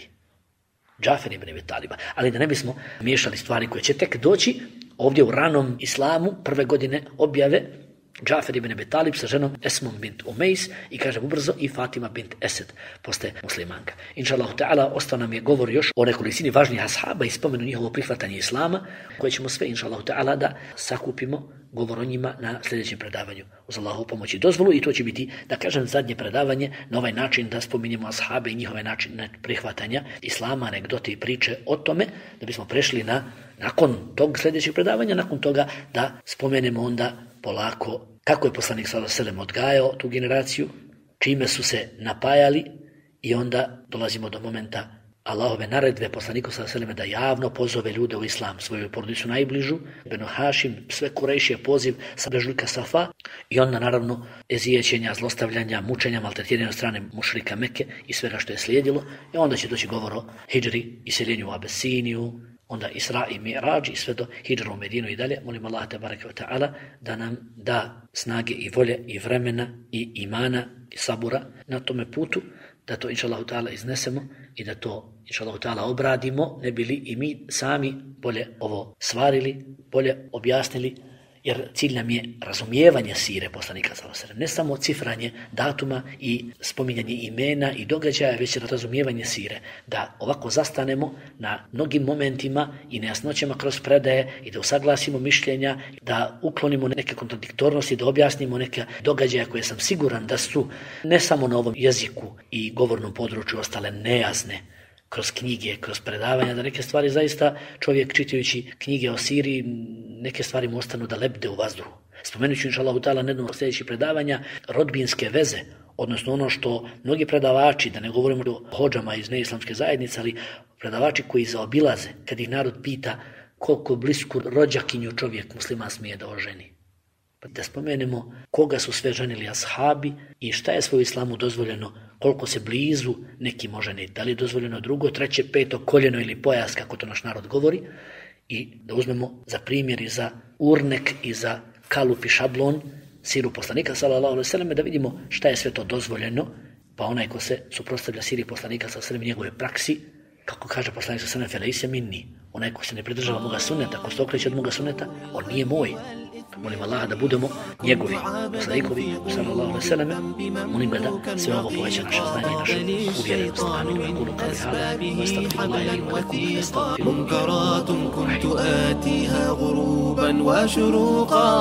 Džafer ibn Abi Taliba. Ali da ne bismo miješali stvari koje će tek doći, ovdje u ranom islamu, prve godine objave, Džafer ibn Abi Talib sa ženom Esmom bint Umejs i kažem ubrzo i Fatima bint Esed postaje muslimanka. Inšallahu ta'ala, ostao nam je govor još o nekolicini važnijih ashaba i spomenu njihovo prihvatanje islama, koje ćemo sve, inšallahu ta'ala, da sakupimo govor o njima na sljedećem predavanju uz Allahovu pomoć i dozvolu, i to će biti, da kažem, zadnje predavanje na ovaj način da spominjemo ashabe i njihove načine prihvatanja islama, anegdote i priče o tome, da bismo prešli nakon tog sljedećeg predavanja, nakon toga da spomenemo onda polako kako je poslanik sallallahu alejhi ve sellem odgajao tu generaciju, čime su se napajali, i onda dolazimo do momenta Allahove naredbe poslaniku sallallahu alejhi ve sellem da javno pozove ljude u islam, svoju porodicu najbližu, Benu Hašim, sve Kurejšije, poziv sa brežuljka Safa, i onda naravno ezijećenja, zlostavljanja, mučenja, maltretiranja od strane mušrika Mekke i svega što je slijedilo, i onda će doći govor o hidžri i seljenju u Abesiniju, onda Isra i Mi'rađ i sve do hidžra u Medinu i dalje. Molim Allah tebareke ve ta'ala da nam da snage i volje i vremena i imana i sabura na tome putu, da to inšallahu ta'ala iznesemo i da to inšallahu ta'ala obradimo, ne bili i mi sami bolje ovo svarili, bolje objasnili, jer cilj nam je razumijevanje sire poslanika sallallahu alejhi ve sellem, ne samo cifranje datuma i spominjanje imena i događaja, već razumijevanje sire, da ovako zastanemo na mnogim momentima i nejasnoćama kroz predaje i da usaglasimo mišljenja, da uklonimo neke kontradiktornosti, da objasnimo neke događaje koje sam siguran da su ne samo na ovom jeziku i govornom području ostale nejasne, kroz knjige, kroz predavanja, da neke stvari zaista čovjek čitajući knjige o Siriji, neke stvari mu ostanu da lebde u vazduhu. Spomenut ću inšallahu ta'ala na jednom od sljedećih predavanja rodbinske veze, odnosno ono što mnogi predavači, da ne govorimo o hodžama iz neislamske zajednice, ali predavači koji zaobilaze, kad ih narod pita koliko blisku rođakinju čovjek musliman smije da oženi. Pa da spomenemo koga su sve ženili ashabi i šta je svoju islamu dozvoljeno, koliko se blizu neki može ženiti, da li je dozvoljeno drugo, treće, peto koljeno ili pojas, kako to naš narod govori, i da uzmemo za primjer i za urnek i za kalup i šablon siru poslanika sallallahu alejhi ve sellem, da vidimo šta je sve to dozvoljeno, pa onaj ko se suprotstavlja siri poslanika sallallahu alejhi ve sellem njegove praksi, kako kaže poslanik sallallahu alejhi ve sellem, felejse minni, onaj ko se ne pridržava moga sunneta, ko se okreće od moga sunneta, on nije moj. Molim Allaha da budemo njegovi poslanikovi sallallahu alejhi ve sellem. Molim ga da sve ovo poveća naše znanje i naše uvjerenost. Amin. Wa aqulu qawli hadha wa astaghfirullaha li wa lakum fastaghfiruhu.